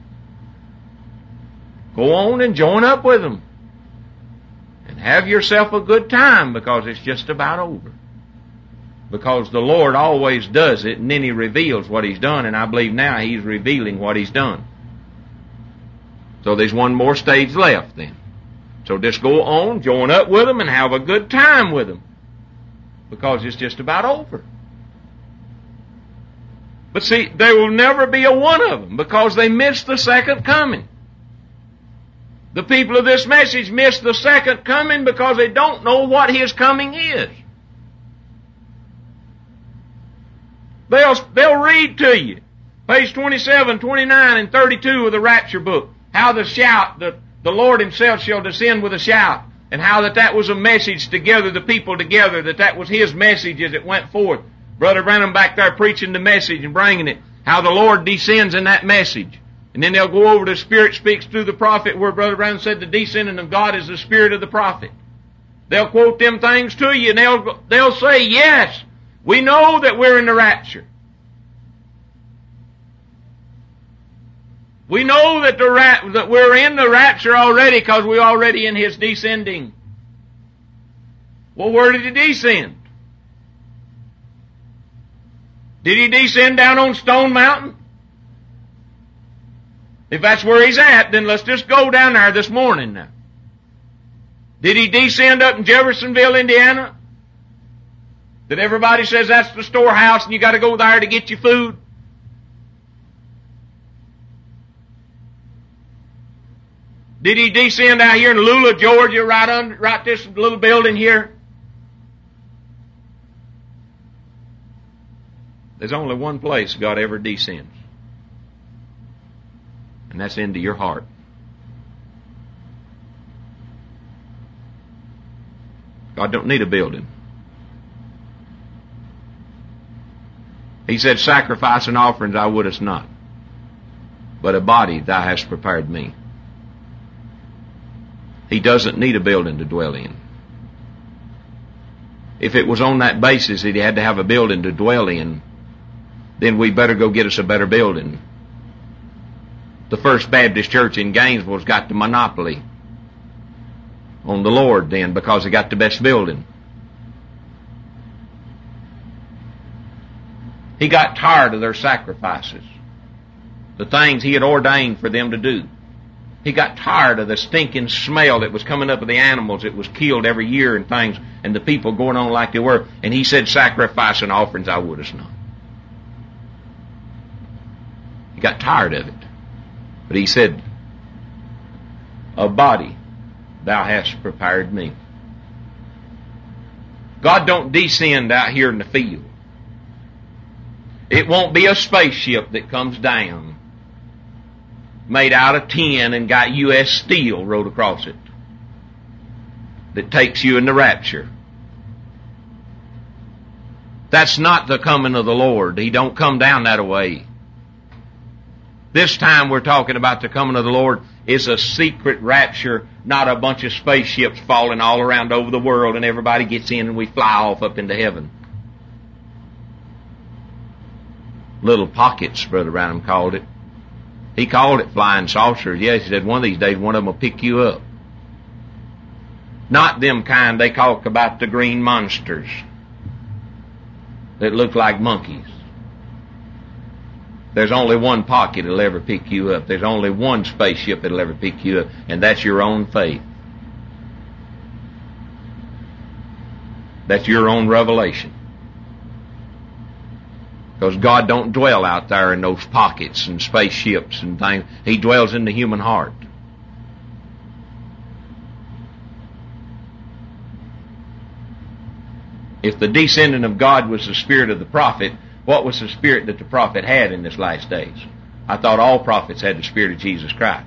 Go on and join up with them. And have yourself a good time, because it's just about over. Because the Lord always does it, and then He reveals what He's done, and I believe now He's revealing what He's done. So there's one more stage left then. So just go on, join up with them, and have a good time with them. Because it's just about over. But see, there will never be a one of them because they missed the second coming. The people of this message miss the second coming because they don't know what His coming is. They'll, they'll read to you, page twenty-seven, twenty-nine, and thirty-two of the Rapture book, how the shout, the, the Lord Himself shall descend with a shout, and how that that was a message to gather the people together, that that was His message as it went forth. Brother Branham back there preaching the message and bringing it, how the Lord descends in that message. And then they'll go over to Spirit speaks through the prophet, where Brother Branham said the descending of God is the Spirit of the prophet. They'll quote them things to you, and they'll, they'll say, yes, we know that we're in the rapture. We know that, the ra- that we're in the rapture already because we're already in His descending. Well, where did He descend? Did He descend down on Stone Mountain? If that's where He's at, then let's just go down there this morning now. Did He descend up in Jeffersonville, Indiana? That everybody says that's the storehouse and you got to go there to get your food? Did He descend out here in Lula, Georgia, right under, right this little building here? There's only one place God ever descends. And that's into your heart. God don't need a building. He said, sacrifice and offerings I wouldest not, but a body thou hast prepared me. He doesn't need a building to dwell in. If it was on that basis that He had to have a building to dwell in, then we better go get us a better building. The First Baptist Church in Gainesville's got the monopoly on the Lord then because they got the best building. He got tired of their sacrifices, the things He had ordained for them to do. He got tired of the stinking smell that was coming up of the animals that was killed every year and things, and the people going on like they were. And He said, sacrifice and offerings I wouldest not. He got tired of it. But He said, a body thou hast prepared me. God don't descend out here in the field. It won't be a spaceship that comes down made out of tin and got U S steel wrote across it that takes you in the rapture. That's not the coming of the Lord. He don't come down that way. This time we're talking about the coming of the Lord is a secret rapture, not a bunch of spaceships falling all around over the world and everybody gets in and we fly off up into heaven. Little pockets, Brother Branham called it. He called it flying saucers. Yes, he said one of these days one of them will pick you up. Not them kind they talk about, the green monsters that look like monkeys. There's only one pocket that'll ever pick you up. There's only one spaceship that'll ever pick you up, and that's your own faith. That's your own revelation. Because God don't dwell out there in those pockets and spaceships and things. He dwells in the human heart. If the descending of God was the spirit of the prophet, what was the spirit that the prophet had in this last days? I thought all prophets had the spirit of Jesus Christ.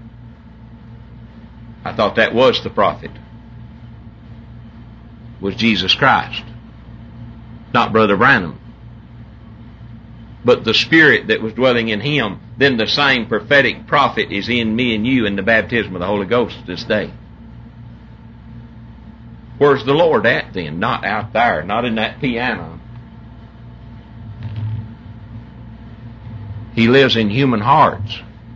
I thought that was the prophet. Was Jesus Christ. Not Brother Branham. But the spirit that was dwelling in him, then the same prophetic prophet is in me and you in the baptism of the Holy Ghost this day. Where's the Lord at then? Not out there, not in that piano. He lives in human hearts.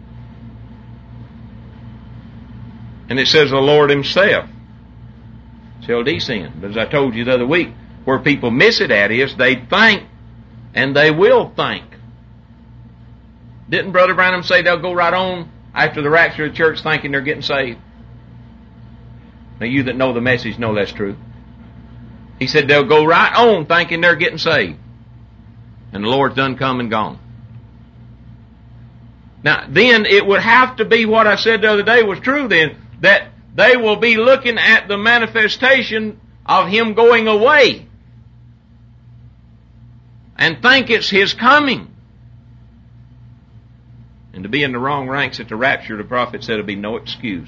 And it says the Lord Himself shall descend. But as I told you the other week, where people miss it at is they think and they will think. Didn't Brother Branham say they'll go right on after the rapture of the church thinking they're getting saved? Now you that know the message know that's true. He said they'll go right on thinking they're getting saved. And the Lord's done come and gone. Now, then it would have to be what I said the other day was true then, that they will be looking at the manifestation of Him going away and think it's His coming. And to be in the wrong ranks at the rapture, the prophet said, there'll be no excuse.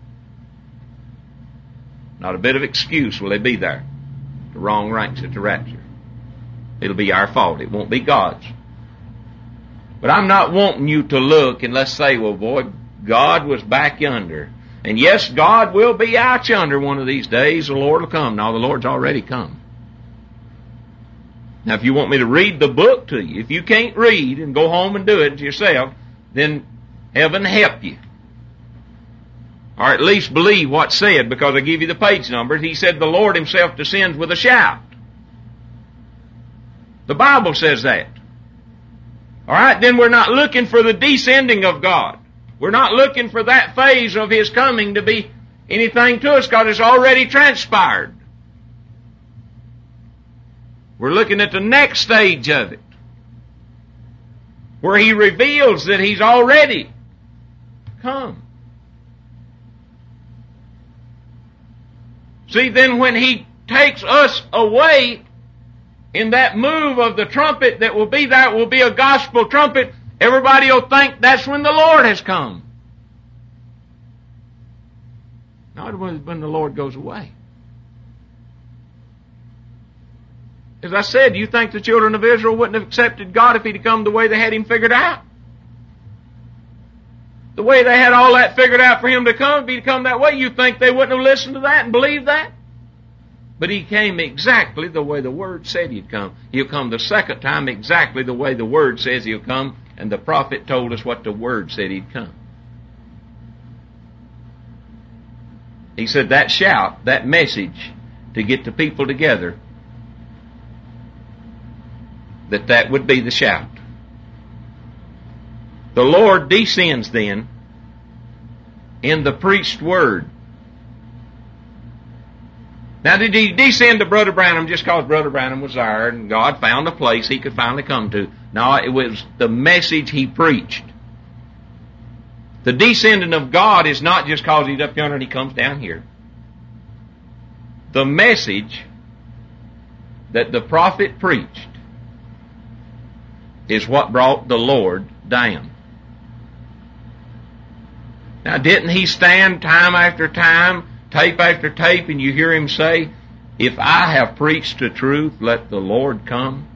Not a bit of excuse will they be there. The wrong ranks at the rapture. It'll be our fault. It won't be God's. But I'm not wanting you to look and let's say, well, boy, God was back yonder. And yes, God will be out yonder one of these days. The Lord will come. Now, the Lord's already come. Now, if you want me to read the book to you, if you can't read and go home and do it yourself, then heaven help you. Or at least believe what's said, because I give you the page numbers. He said the Lord Himself descends with a shout. The Bible says that. All right, then we're not looking for the descending of God. We're not looking for that phase of His coming to be anything to us, because it's already transpired. We're looking at the next stage of it, where He reveals that He's already come. See, then when He takes us away in that move of the trumpet that will be there, will be a gospel trumpet, everybody will think that's when the Lord has come. Not when the Lord goes away. As I said, you think the children of Israel wouldn't have accepted God if He'd come the way they had Him figured out? The way they had all that figured out for Him to come, if He'd come that way, you think they wouldn't have listened to that and believed that? But He came exactly the way the Word said He'd come. He'll come the second time exactly the way the Word says He'll come, and the prophet told us what the Word said He'd come. He said that shout, that message to get the people together, that that would be the shout. The Lord descends then in the preached Word. Now, did He descend to Brother Branham just because Brother Branham was there and God found a place He could finally come to? No, it was the message He preached. The descending of God is not just because He's up yonder and He comes down here. The message that the prophet preached is what brought the Lord down. Now, didn't He stand time after time, tape after tape, and you hear Him say, if I have preached the truth, let the Lord come?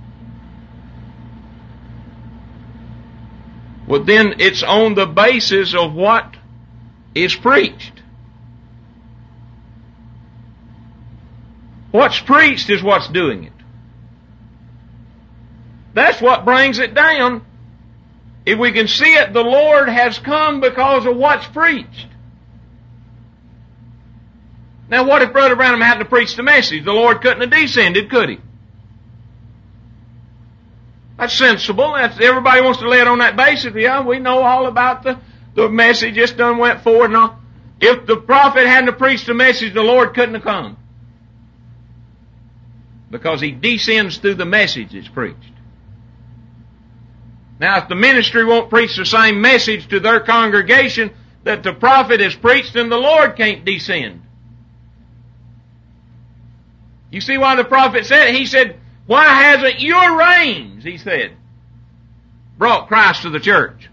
Well, then it's on the basis of what is preached. What's preached is what's doing it. That's what brings it down. If we can see it, the Lord has come because of what's preached. Now, what if Brother Branham hadn't preached the message? The Lord couldn't have descended, could He? That's sensible. That's, everybody wants to lay it on that basis. Yeah, we know all about the, the message. Just done went forward and all. If the prophet hadn't preached the message, the Lord couldn't have come. Because He descends through the message that's preached. Now, if the ministry won't preach the same message to their congregation that the prophet has preached, then the Lord can't descend. You see why the prophet said it? He said, why hasn't your reigns, he said, brought Christ to the church?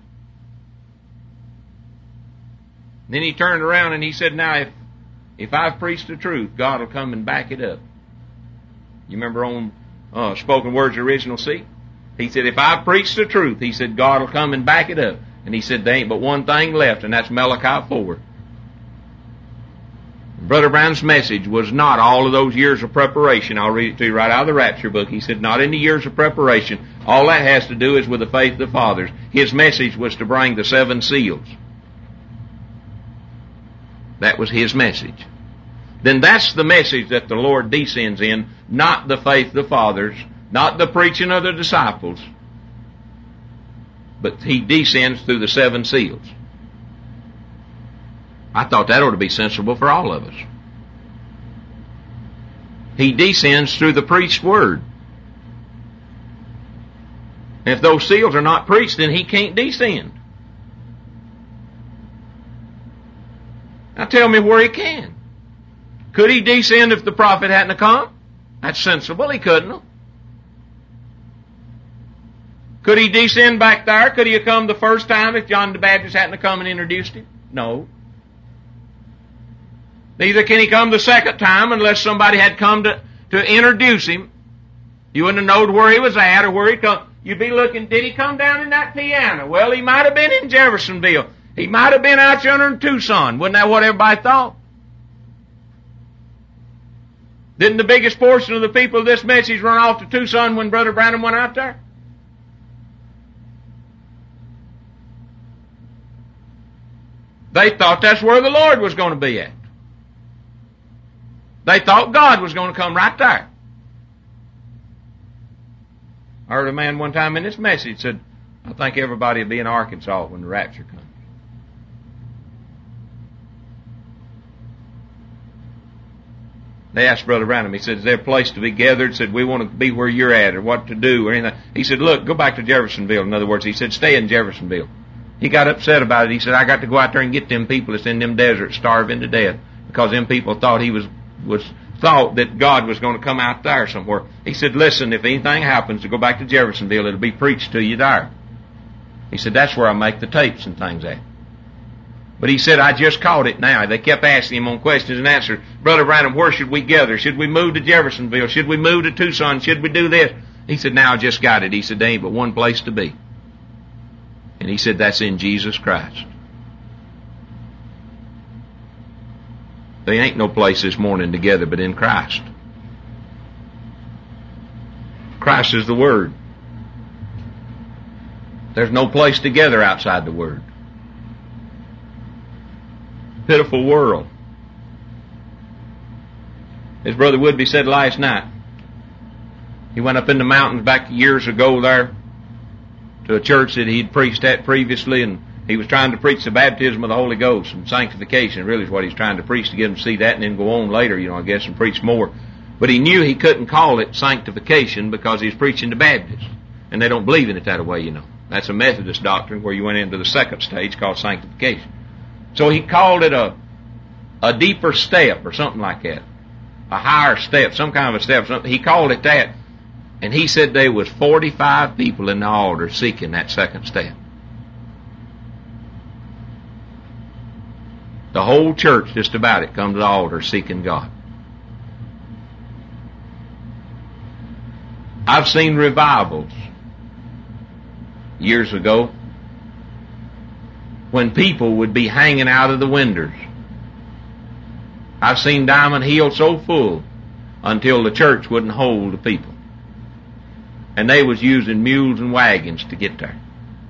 Then He turned around and He said, now if, if I've preached the truth, God will come and back it up. You remember on uh, Spoken Word's original C? He said, if I preach the truth, He said, God will come and back it up. And He said, there ain't but one thing left, and that's Malachi four. Brother Brown's message was not all of those years of preparation. I'll read it to you right out of the Rapture book. He said, not in the years of preparation. All that has to do is with the faith of the fathers. His message was to bring the seven seals. That was His message. Then that's the message that the Lord descends in, not the faith of the fathers, not the preaching of the disciples, but He descends through the seven seals. I thought that ought to be sensible for all of us. He descends through the preached Word. And if those seals are not preached, then he can't descend. Now tell me where he can. Could he descend if the prophet hadn't come? That's sensible. He couldn't. Could he descend back there? Could he have come the first time if John the Baptist hadn't come and introduced him? No. Neither can he come the second time unless somebody had come to, to introduce him. You wouldn't have known where he was at or where he come. You'd be looking, did he come down in that piano? Well, he might have been in Jeffersonville. He might have been out yonder in Tucson. Wasn't that what everybody thought? Didn't the biggest portion of the people of this message run off to Tucson when Brother Branham went out there? They thought that's where the Lord was going to be at. They thought God was going to come right there. I heard a man one time in this message said, I think everybody will be in Arkansas when the rapture comes. They asked Brother Branham, he said, is there a place to be gathered? He said, we want to be where you're at or what to do or anything. He said, look, go back to Jeffersonville. In other words, he said, stay in Jeffersonville. He got upset about it. He said, I got to go out there and get them people that's in them deserts starving to death because them people thought he was, was thought that God was going to come out there somewhere. He said, listen, if anything happens to go back to Jeffersonville, it'll be preached to you there. He said, that's where I make the tapes and things at. But he said, I just caught it now. They kept asking him on questions and answers. Brother Branham, where should we gather? Should we move to Jeffersonville? Should we move to Tucson? Should we do this? He said, now I just got it. He said, there ain't but one place to be. And he said, that's in Jesus Christ. There ain't no place this morning together but in Christ. Christ is the Word. There's no place together outside the Word. Pitiful world. As Brother Woodby said last night, he went up in the mountains back years ago there to a church that he'd preached at previously, and he was trying to preach the baptism of the Holy Ghost and sanctification, really is what he's trying to preach, to get them to see that and then go on later, you know, I guess, and preach more. But he knew he couldn't call it sanctification because he's preaching the Baptists. And they don't believe in it that way, you know. That's a Methodist doctrine where you went into the second stage called sanctification. So he called it a a deeper step or something like that. A higher step, some kind of a step. Something. He called it that. And he said there was forty-five people in the altar seeking that second step. The whole church, just about it, come to the altar seeking God. I've seen revivals years ago when people would be hanging out of the windows. I've seen Diamond Hill so full until the church wouldn't hold the people. And they was using mules and wagons to get there.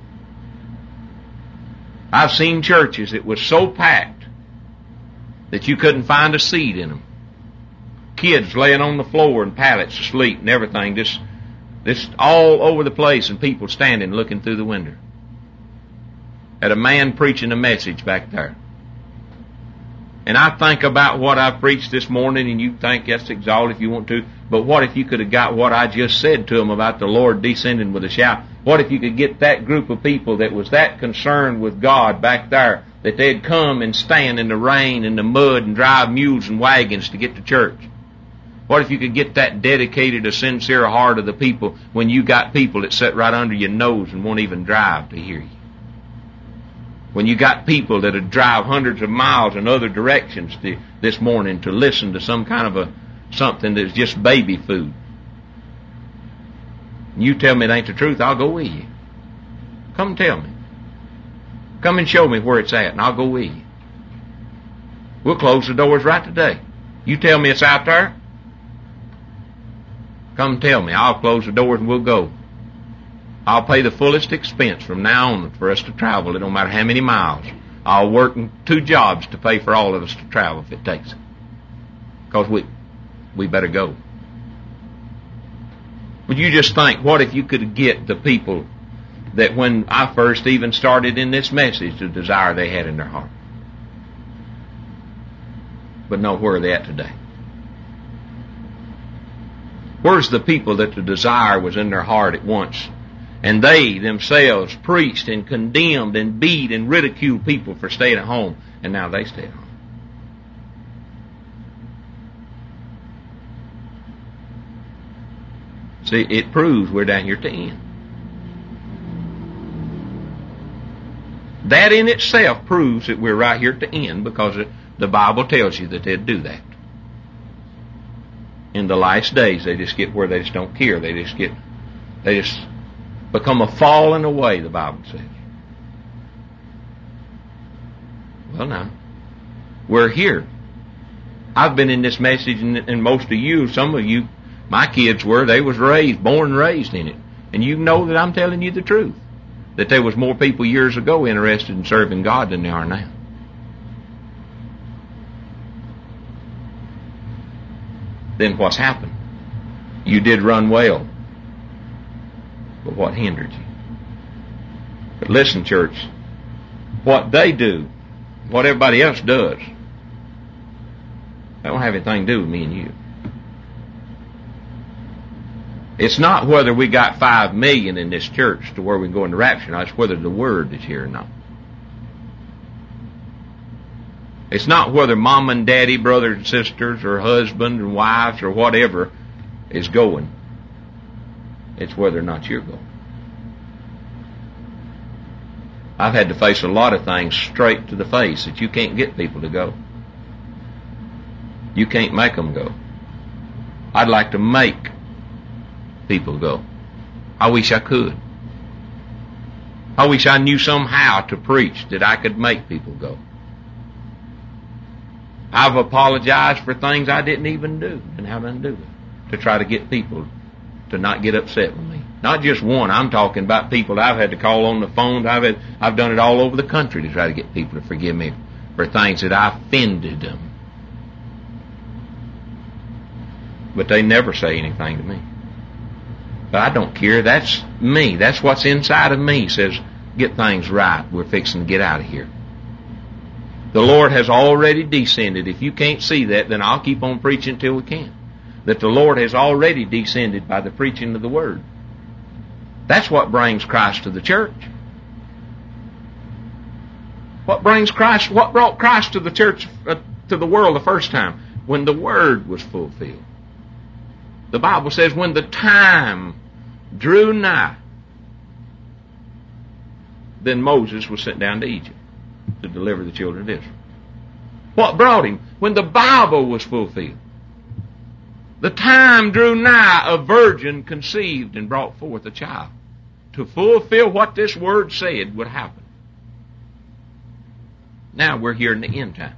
I've seen churches that was so packed that you couldn't find a seat in them. Kids laying on the floor and pallets asleep and everything, just, just all over the place, and people standing looking through the window at a man preaching a message back there. And I think about what I preached this morning, and you think that's exalted if you want to, but what if you could have got what I just said to them about the Lord descending with a shout? What if you could get that group of people that was that concerned with God back there, that they'd come and stand in the rain and the mud and drive mules and wagons to get to church? What if you could get that dedicated, a sincere heart of the people when you got people that sit right under your nose and won't even drive to hear you? When you got people that would drive hundreds of miles in other directions to, this morning to listen to some kind of a something that's just baby food. You tell me it ain't the truth, I'll go with you. Come tell me. Come and show me where it's at, and I'll go with you. We'll close the doors right today. You tell me it's out there, come tell me. I'll close the doors and we'll go. I'll pay the fullest expense from now on for us to travel. It don't matter how many miles. I'll work in two jobs to pay for all of us to travel if it takes it. Because we, we better go. Would you just think, what if you could get the people that when I first even started in this message, the desire they had in their heart? But no, where are they at today? Where's the people that the desire was in their heart at once? And they themselves preached and condemned and beat and ridiculed people for staying at home. And now they stay at home. See, it proves we're down here to end. That in itself proves that we're right here to end, because the Bible tells you that they'd do that. In the last days, they just get where they just don't care. They just get, they just become a falling away, the Bible says. Well, now, we're here. I've been in this message, and, and most of you, some of you, my kids were, they was raised, born and raised in it. And you know that I'm telling you the truth. That there was more people years ago interested in serving God than there are now. Then what's happened? You did run well. But what hindered you? But listen, church, what they do, what everybody else does, that don't have anything to do with me and you. It's not whether we got five million in this church to where we can go into rapture. No, it's whether the Word is here or not. It's not whether mom and daddy, brothers and sisters, or husband and wives, or whatever is going. It's whether or not you're going. I've had to face a lot of things straight to the face that you can't get people to go. You can't make them go. I'd like to make people go. I wish I could. I wish I knew somehow to preach that I could make people go. I've apologized for things I didn't even do and have nothing to do with it, to try to get people to not get upset with me. Not just one. I'm talking about people that I've had to call on the phone. I've had, I've done it all over the country to try to get people to forgive me for things that I offended them. But they never say anything to me. But I don't care. That's me. That's what's inside of me. Says, get things right. We're fixing to get out of here. The Lord has already descended. If you can't see that, then I'll keep on preaching till we can. That the Lord has already descended by the preaching of the Word. That's what brings Christ to the church. What brings Christ, what brought Christ to the church, uh, to the world the first time? When the Word was fulfilled. The Bible says when the time drew nigh, then Moses was sent down to Egypt to deliver the children of Israel. What brought him? When the Bible was fulfilled. The time drew nigh, a virgin conceived and brought forth a child. To fulfill what this word said would happen. Now we're here in the end time.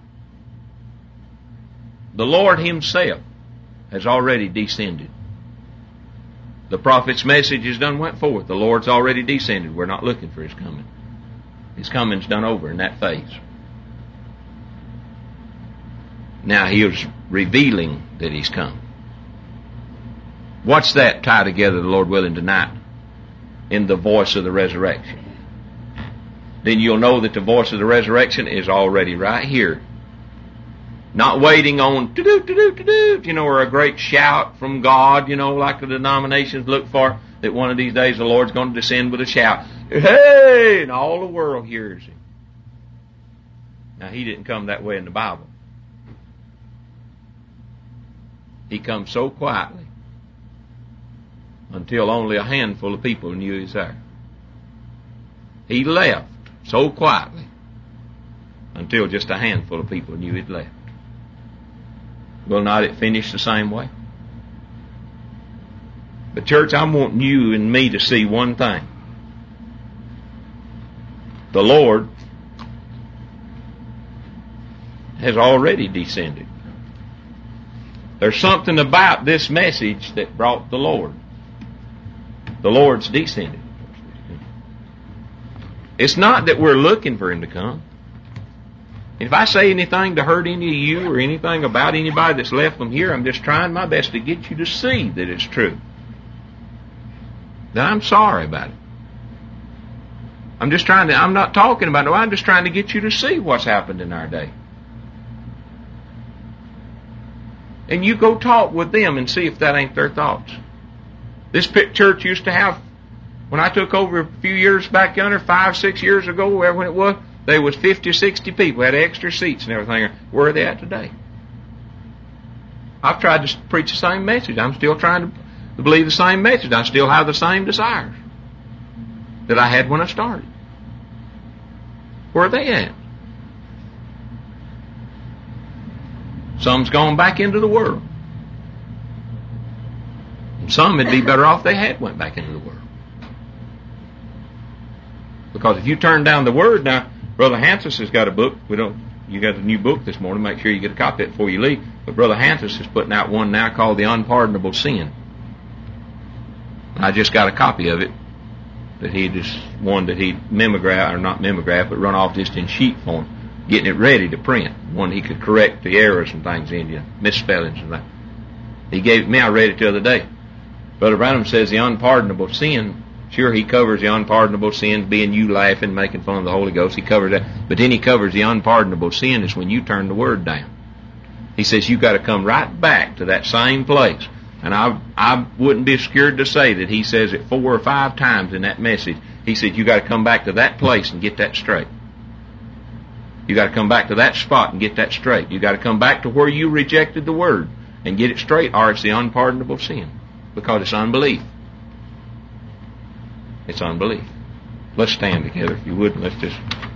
The Lord Himself has already descended. The prophet's message has done went forth. The Lord's already descended. We're not looking for His coming. His coming's done over in that phase. Now He is revealing that He's come. What's that tie together, the Lord willing, tonight? In the voice of the resurrection. Then you'll know that the voice of the resurrection is already right here. Not waiting on to do to do to do, you know, or a great shout from God, you know, like the denominations look for, that one of these days the Lord's going to descend with a shout. Hey! And all the world hears Him. Now, He didn't come that way in the Bible. He comes so quietly until only a handful of people knew He was there. He left so quietly until just a handful of people knew He'd left. Will not it finish the same way? But church, I'm wanting you and me to see one thing. The Lord has already descended. There's something about this message that brought the Lord. The Lord's descended. It's not that we're looking for Him to come. If I say anything to hurt any of you or anything about anybody that's left from here, I'm just trying my best to get you to see that it's true. That I'm sorry about it. I'm just trying to, I'm not talking about it. I'm just trying to get you to see what's happened in our day. And you go talk with them and see if that ain't their thoughts. This church used to have When I took over a few years back yonder, five, six years ago, wherever when it was, there was fifty or sixty people, had extra seats and everything. Where are they at today? I've tried to preach the same message. I'm still trying to believe the same message. I still have the same desires that I had when I started. Where are they at? Some's gone back into the world. And some would be better off they had went back into the world. Because if you turn down the Word, now, Brother Hansis has got a book. We don't. You got a new book this morning. Make sure you get a copy of it before you leave. But Brother Hansis is putting out one now called The Unpardonable Sin. I just got a copy of it. That he just one that he mimeographed, or not mimeographed, but run off just in sheet form, getting it ready to print. One he could correct the errors and things in you, misspellings and that. He gave it me. I read it the other day. Brother Branham says the unpardonable sin. Sure, he covers the unpardonable sin, being you laughing, making fun of the Holy Ghost. He covers that. But then he covers the unpardonable sin is when you turn the Word down. He says you got to come right back to that same place. And I I wouldn't be scared to say that he says it four or five times in that message. He said you got to come back to that place and get that straight. You got to come back to that spot and get that straight. You got to come back to where you rejected the Word and get it straight, or it's the unpardonable sin. Because it's unbelief. It's unbelief. Let's stand together, if you would. Let's just...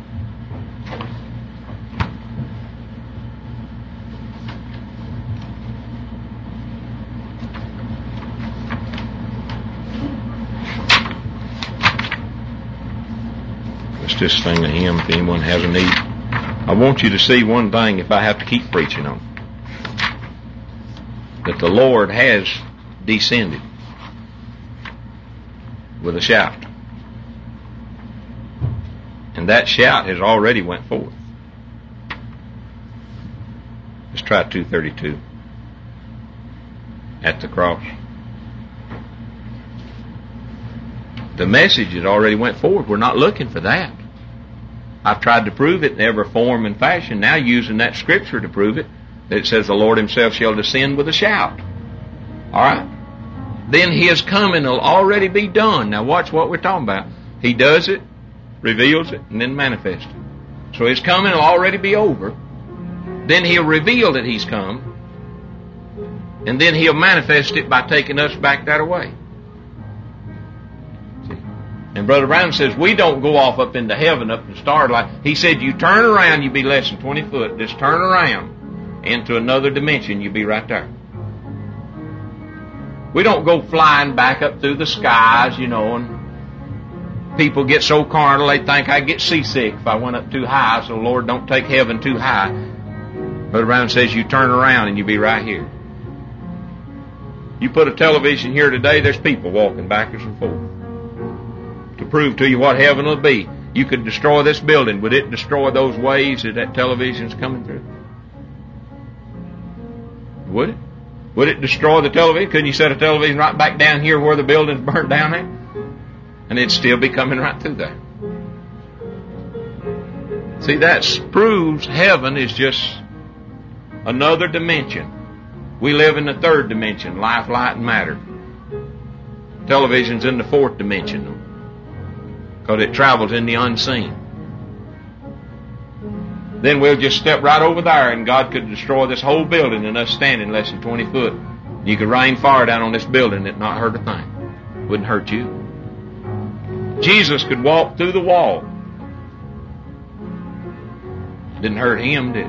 Let's just sing a hymn if anyone has a need. I want you to see one thing if I have to keep preaching on. That the Lord has descended with a shout. And that shout has already went forth. Let's try two thirty-two. At the cross. The message has already went forward. We're not looking for that. I've tried to prove it in every form and fashion, now using that scripture to prove it, that it says the Lord himself shall descend with a shout. Alright? Then his coming will already be done. Now watch what we're talking about. He does it, reveals it, and then manifests it. So his coming will already be over. Then he'll reveal that he's come. And then he'll manifest it by taking us back that way. See? And Brother Brown says, we don't go off up into heaven, up in the starlight. He said, you turn around, you be less than twenty foot. Just turn around into another dimension, you be right there. We don't go flying back up through the skies, you know, and people get so carnal they think I get seasick if I went up too high, so Lord, don't take heaven too high. Brother Brown says you turn around and you be right here. You put a television here today, there's people walking backwards and forth. To prove to you what heaven will be, you could destroy this building. Would it destroy those waves that that television's coming through? Would it? Would it destroy the television? Couldn't you set a television right back down here where the building's burnt down at? And it'd still be coming right through there. See, that proves heaven is just another dimension. We live in the third dimension, life, light, and matter. Television's in the fourth dimension, because it travels in the unseen. Then we'll just step right over there and God could destroy this whole building and us standing less than twenty foot. You could rain fire down on this building and not hurt a thing. Wouldn't hurt you. Jesus could walk through the wall. Didn't hurt him, did it?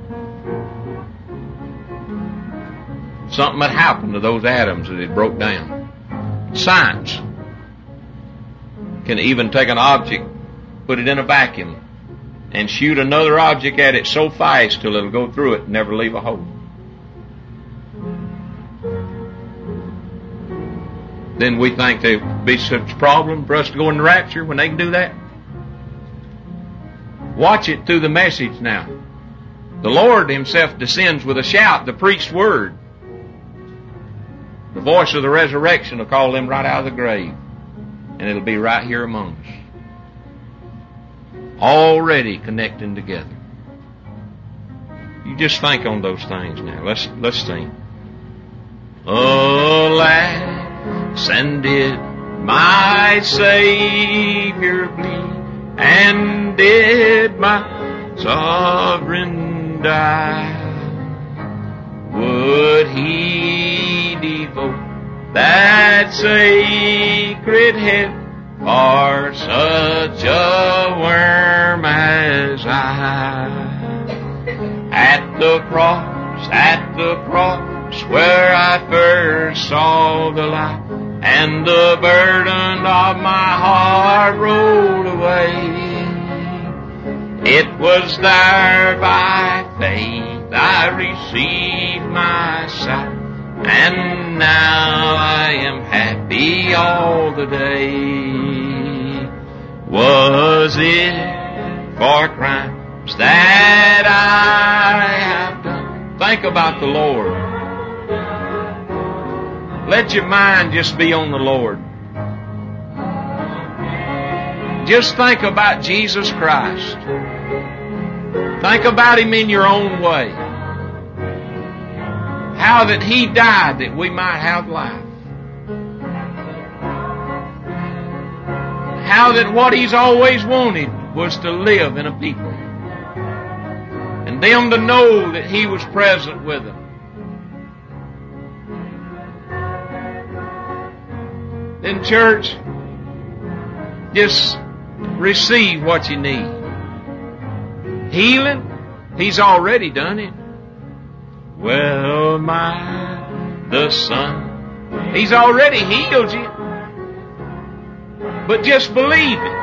Something had happened to those atoms that it broke down. Science can even take an object, put it in a vacuum, and shoot another object at it so fast till it'll go through it and never leave a hole. Then we think there'd be such a problem for us to go in the rapture when they can do that. Watch it through the message now. The Lord himself descends with a shout, the preached word. The voice of the resurrection will call them right out of the grave. And it'll be right here among us. Already connecting together. You just think on those things now. Let's let's sing. Alas, and did my Savior bleed, and did my sovereign die? Would He devote that sacred head for such a worm as I? At the cross, at the cross, where I first saw the light, and the burden of my heart rolled away. It was there by faith I received my sight, and now I am happy all the day. Was it for crimes that I have done? Think about the Lord. Let your mind just be on the Lord. Just think about Jesus Christ. Think about Him in your own way. How that He died that we might have life. How that what He's always wanted was to live in a people. And them to know that He was present with them. Then church, just receive what you need. Healing, He's already done it. Well, my, the Son, He's already healed you. But just believe it.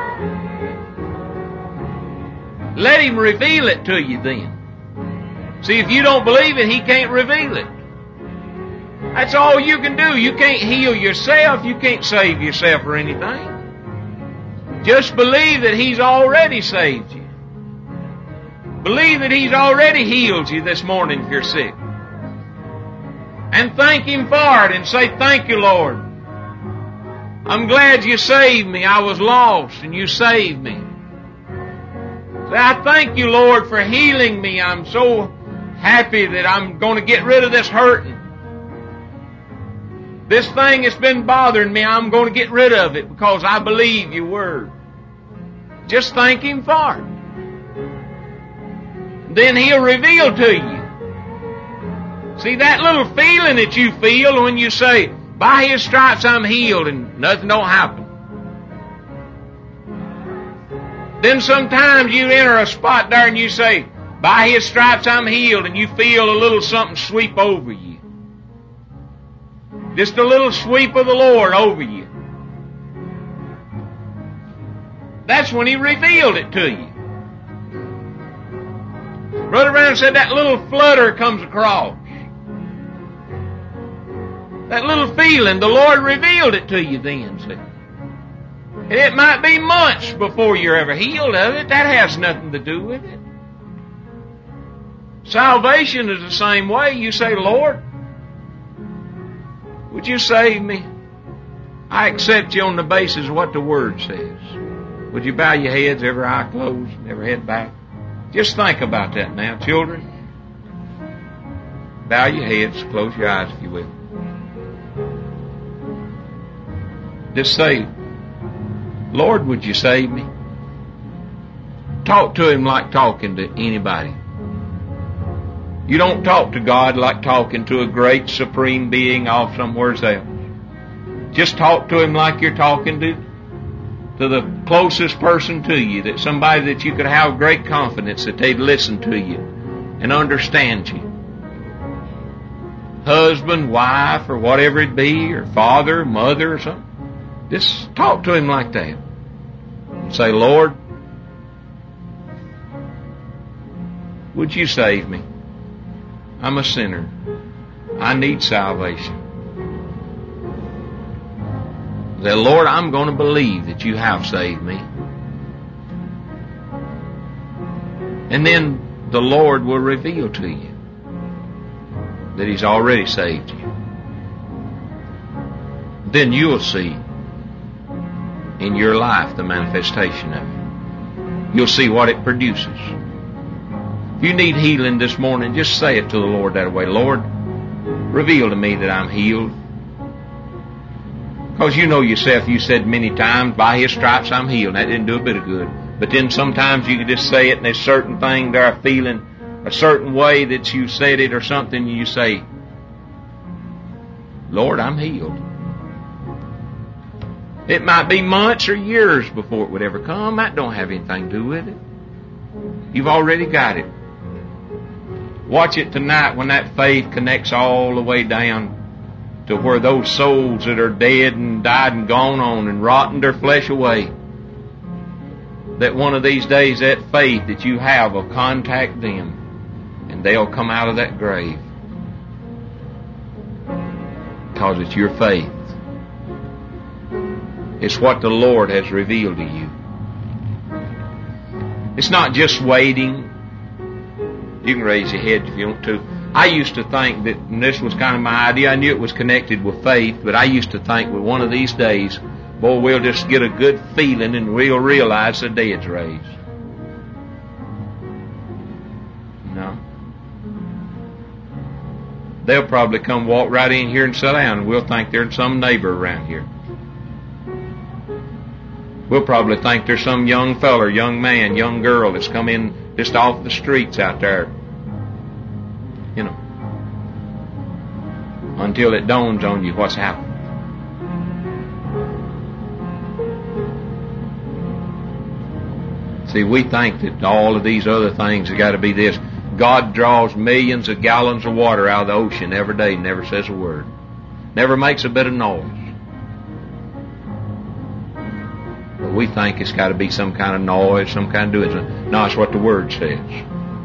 Let Him reveal it to you then. See, if you don't believe it, He can't reveal it. That's all you can do. You can't heal yourself. You can't save yourself or anything. Just believe that He's already saved you. Believe that He's already healed you this morning if you're sick. And thank Him for it and say, thank you, Lord. I'm glad you saved me. I was lost and you saved me. Say, I thank you, Lord, for healing me. I'm so happy that I'm going to get rid of this hurting. This thing that's been bothering me, I'm going to get rid of it because I believe your word. Just thank Him for it. Then He'll reveal to you. See, that little feeling that you feel when you say, by His stripes I'm healed, and nothing don't happen. Then sometimes you enter a spot there and you say, by His stripes I'm healed, and you feel a little something sweep over you. Just a little sweep of the Lord over you. That's when He revealed it to you. Brother Brown said that little flutter comes across. That little feeling, the Lord revealed it to you then. See? And it might be months before you're ever healed of it. That has nothing to do with it. Salvation is the same way. You say, Lord, would you save me? I accept you on the basis of what the Word says. Would you bow your heads, every eye closed, and every head back? Just think about that now, children. Bow your heads, close your eyes if you will. Just say, Lord, would you save me? Talk to Him like talking to anybody. You don't talk to God like talking to a great supreme being off somewhere else. Just talk to Him like you're talking to, to the closest person to you, that somebody that you could have great confidence that they'd listen to you and understand you. Husband, wife, or whatever it be, or father, mother, or something. Just talk to Him like that. And say, Lord, would you save me? I'm a sinner. I need salvation. Say, Lord, I'm going to believe that you have saved me. And then the Lord will reveal to you that He's already saved you. Then you'll see in your life the manifestation of it. You'll see what it produces. If you need healing this morning, just say it to the Lord that way. Lord, reveal to me that I'm healed. Because you know yourself, you said many times, by His stripes I'm healed. That didn't do a bit of good. But then sometimes you can just say it, and there's certain thing there are feeling a certain way that you said it or something, and you say, Lord, I'm healed. It might be months or years before it would ever come. That don't have anything to do with it. You've already got it. Watch it tonight when that faith connects all the way down to where those souls that are dead and died and gone on and rotting their flesh away, that one of these days that faith that you have will contact them and they'll come out of that grave. Because it's your faith. It's what the Lord has revealed to you. It's not just waiting. You can raise your head if you want to. I used to think that, and this was kind of my idea, I knew it was connected with faith, but I used to think that one of these days, boy, we'll just get a good feeling and we'll realize the dead's raised. No. They'll probably come walk right in here and sit down, and we'll think there's some neighbor around here. We'll probably think there's some young feller, young man, young girl that's come in just off the streets out there. You know. Until it dawns on you what's happened. See, we think that all of these other things have got to be this. God draws millions of gallons of water out of the ocean every day, never says a word. Never makes a bit of noise. But we think it's got to be some kind of noise, some kind of doing something. No, it's what the Word says.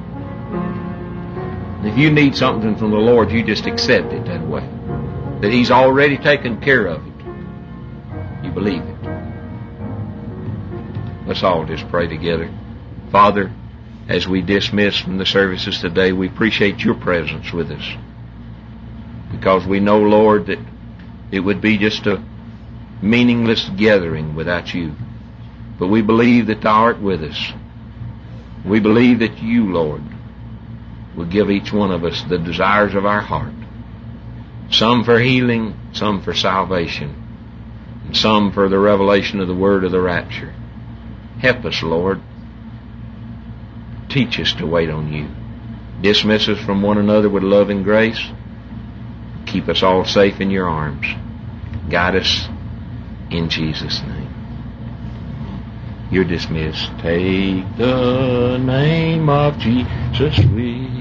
If you need something from the Lord, you just accept it that way. That He's already taken care of it. You believe it. Let's all just pray together. Father, as we dismiss from the services today, we appreciate Your presence with us. Because we know, Lord, that it would be just a meaningless gathering without You. But we believe that Thou art with us. We believe that You, Lord, will give each one of us the desires of our heart. Some for healing, some for salvation, and some for the revelation of the word of the rapture. Help us, Lord. Teach us to wait on You. Dismiss us from one another with love and grace. Keep us all safe in Your arms. Guide us in Jesus' name. You're dismissed. Take the name of Jesus with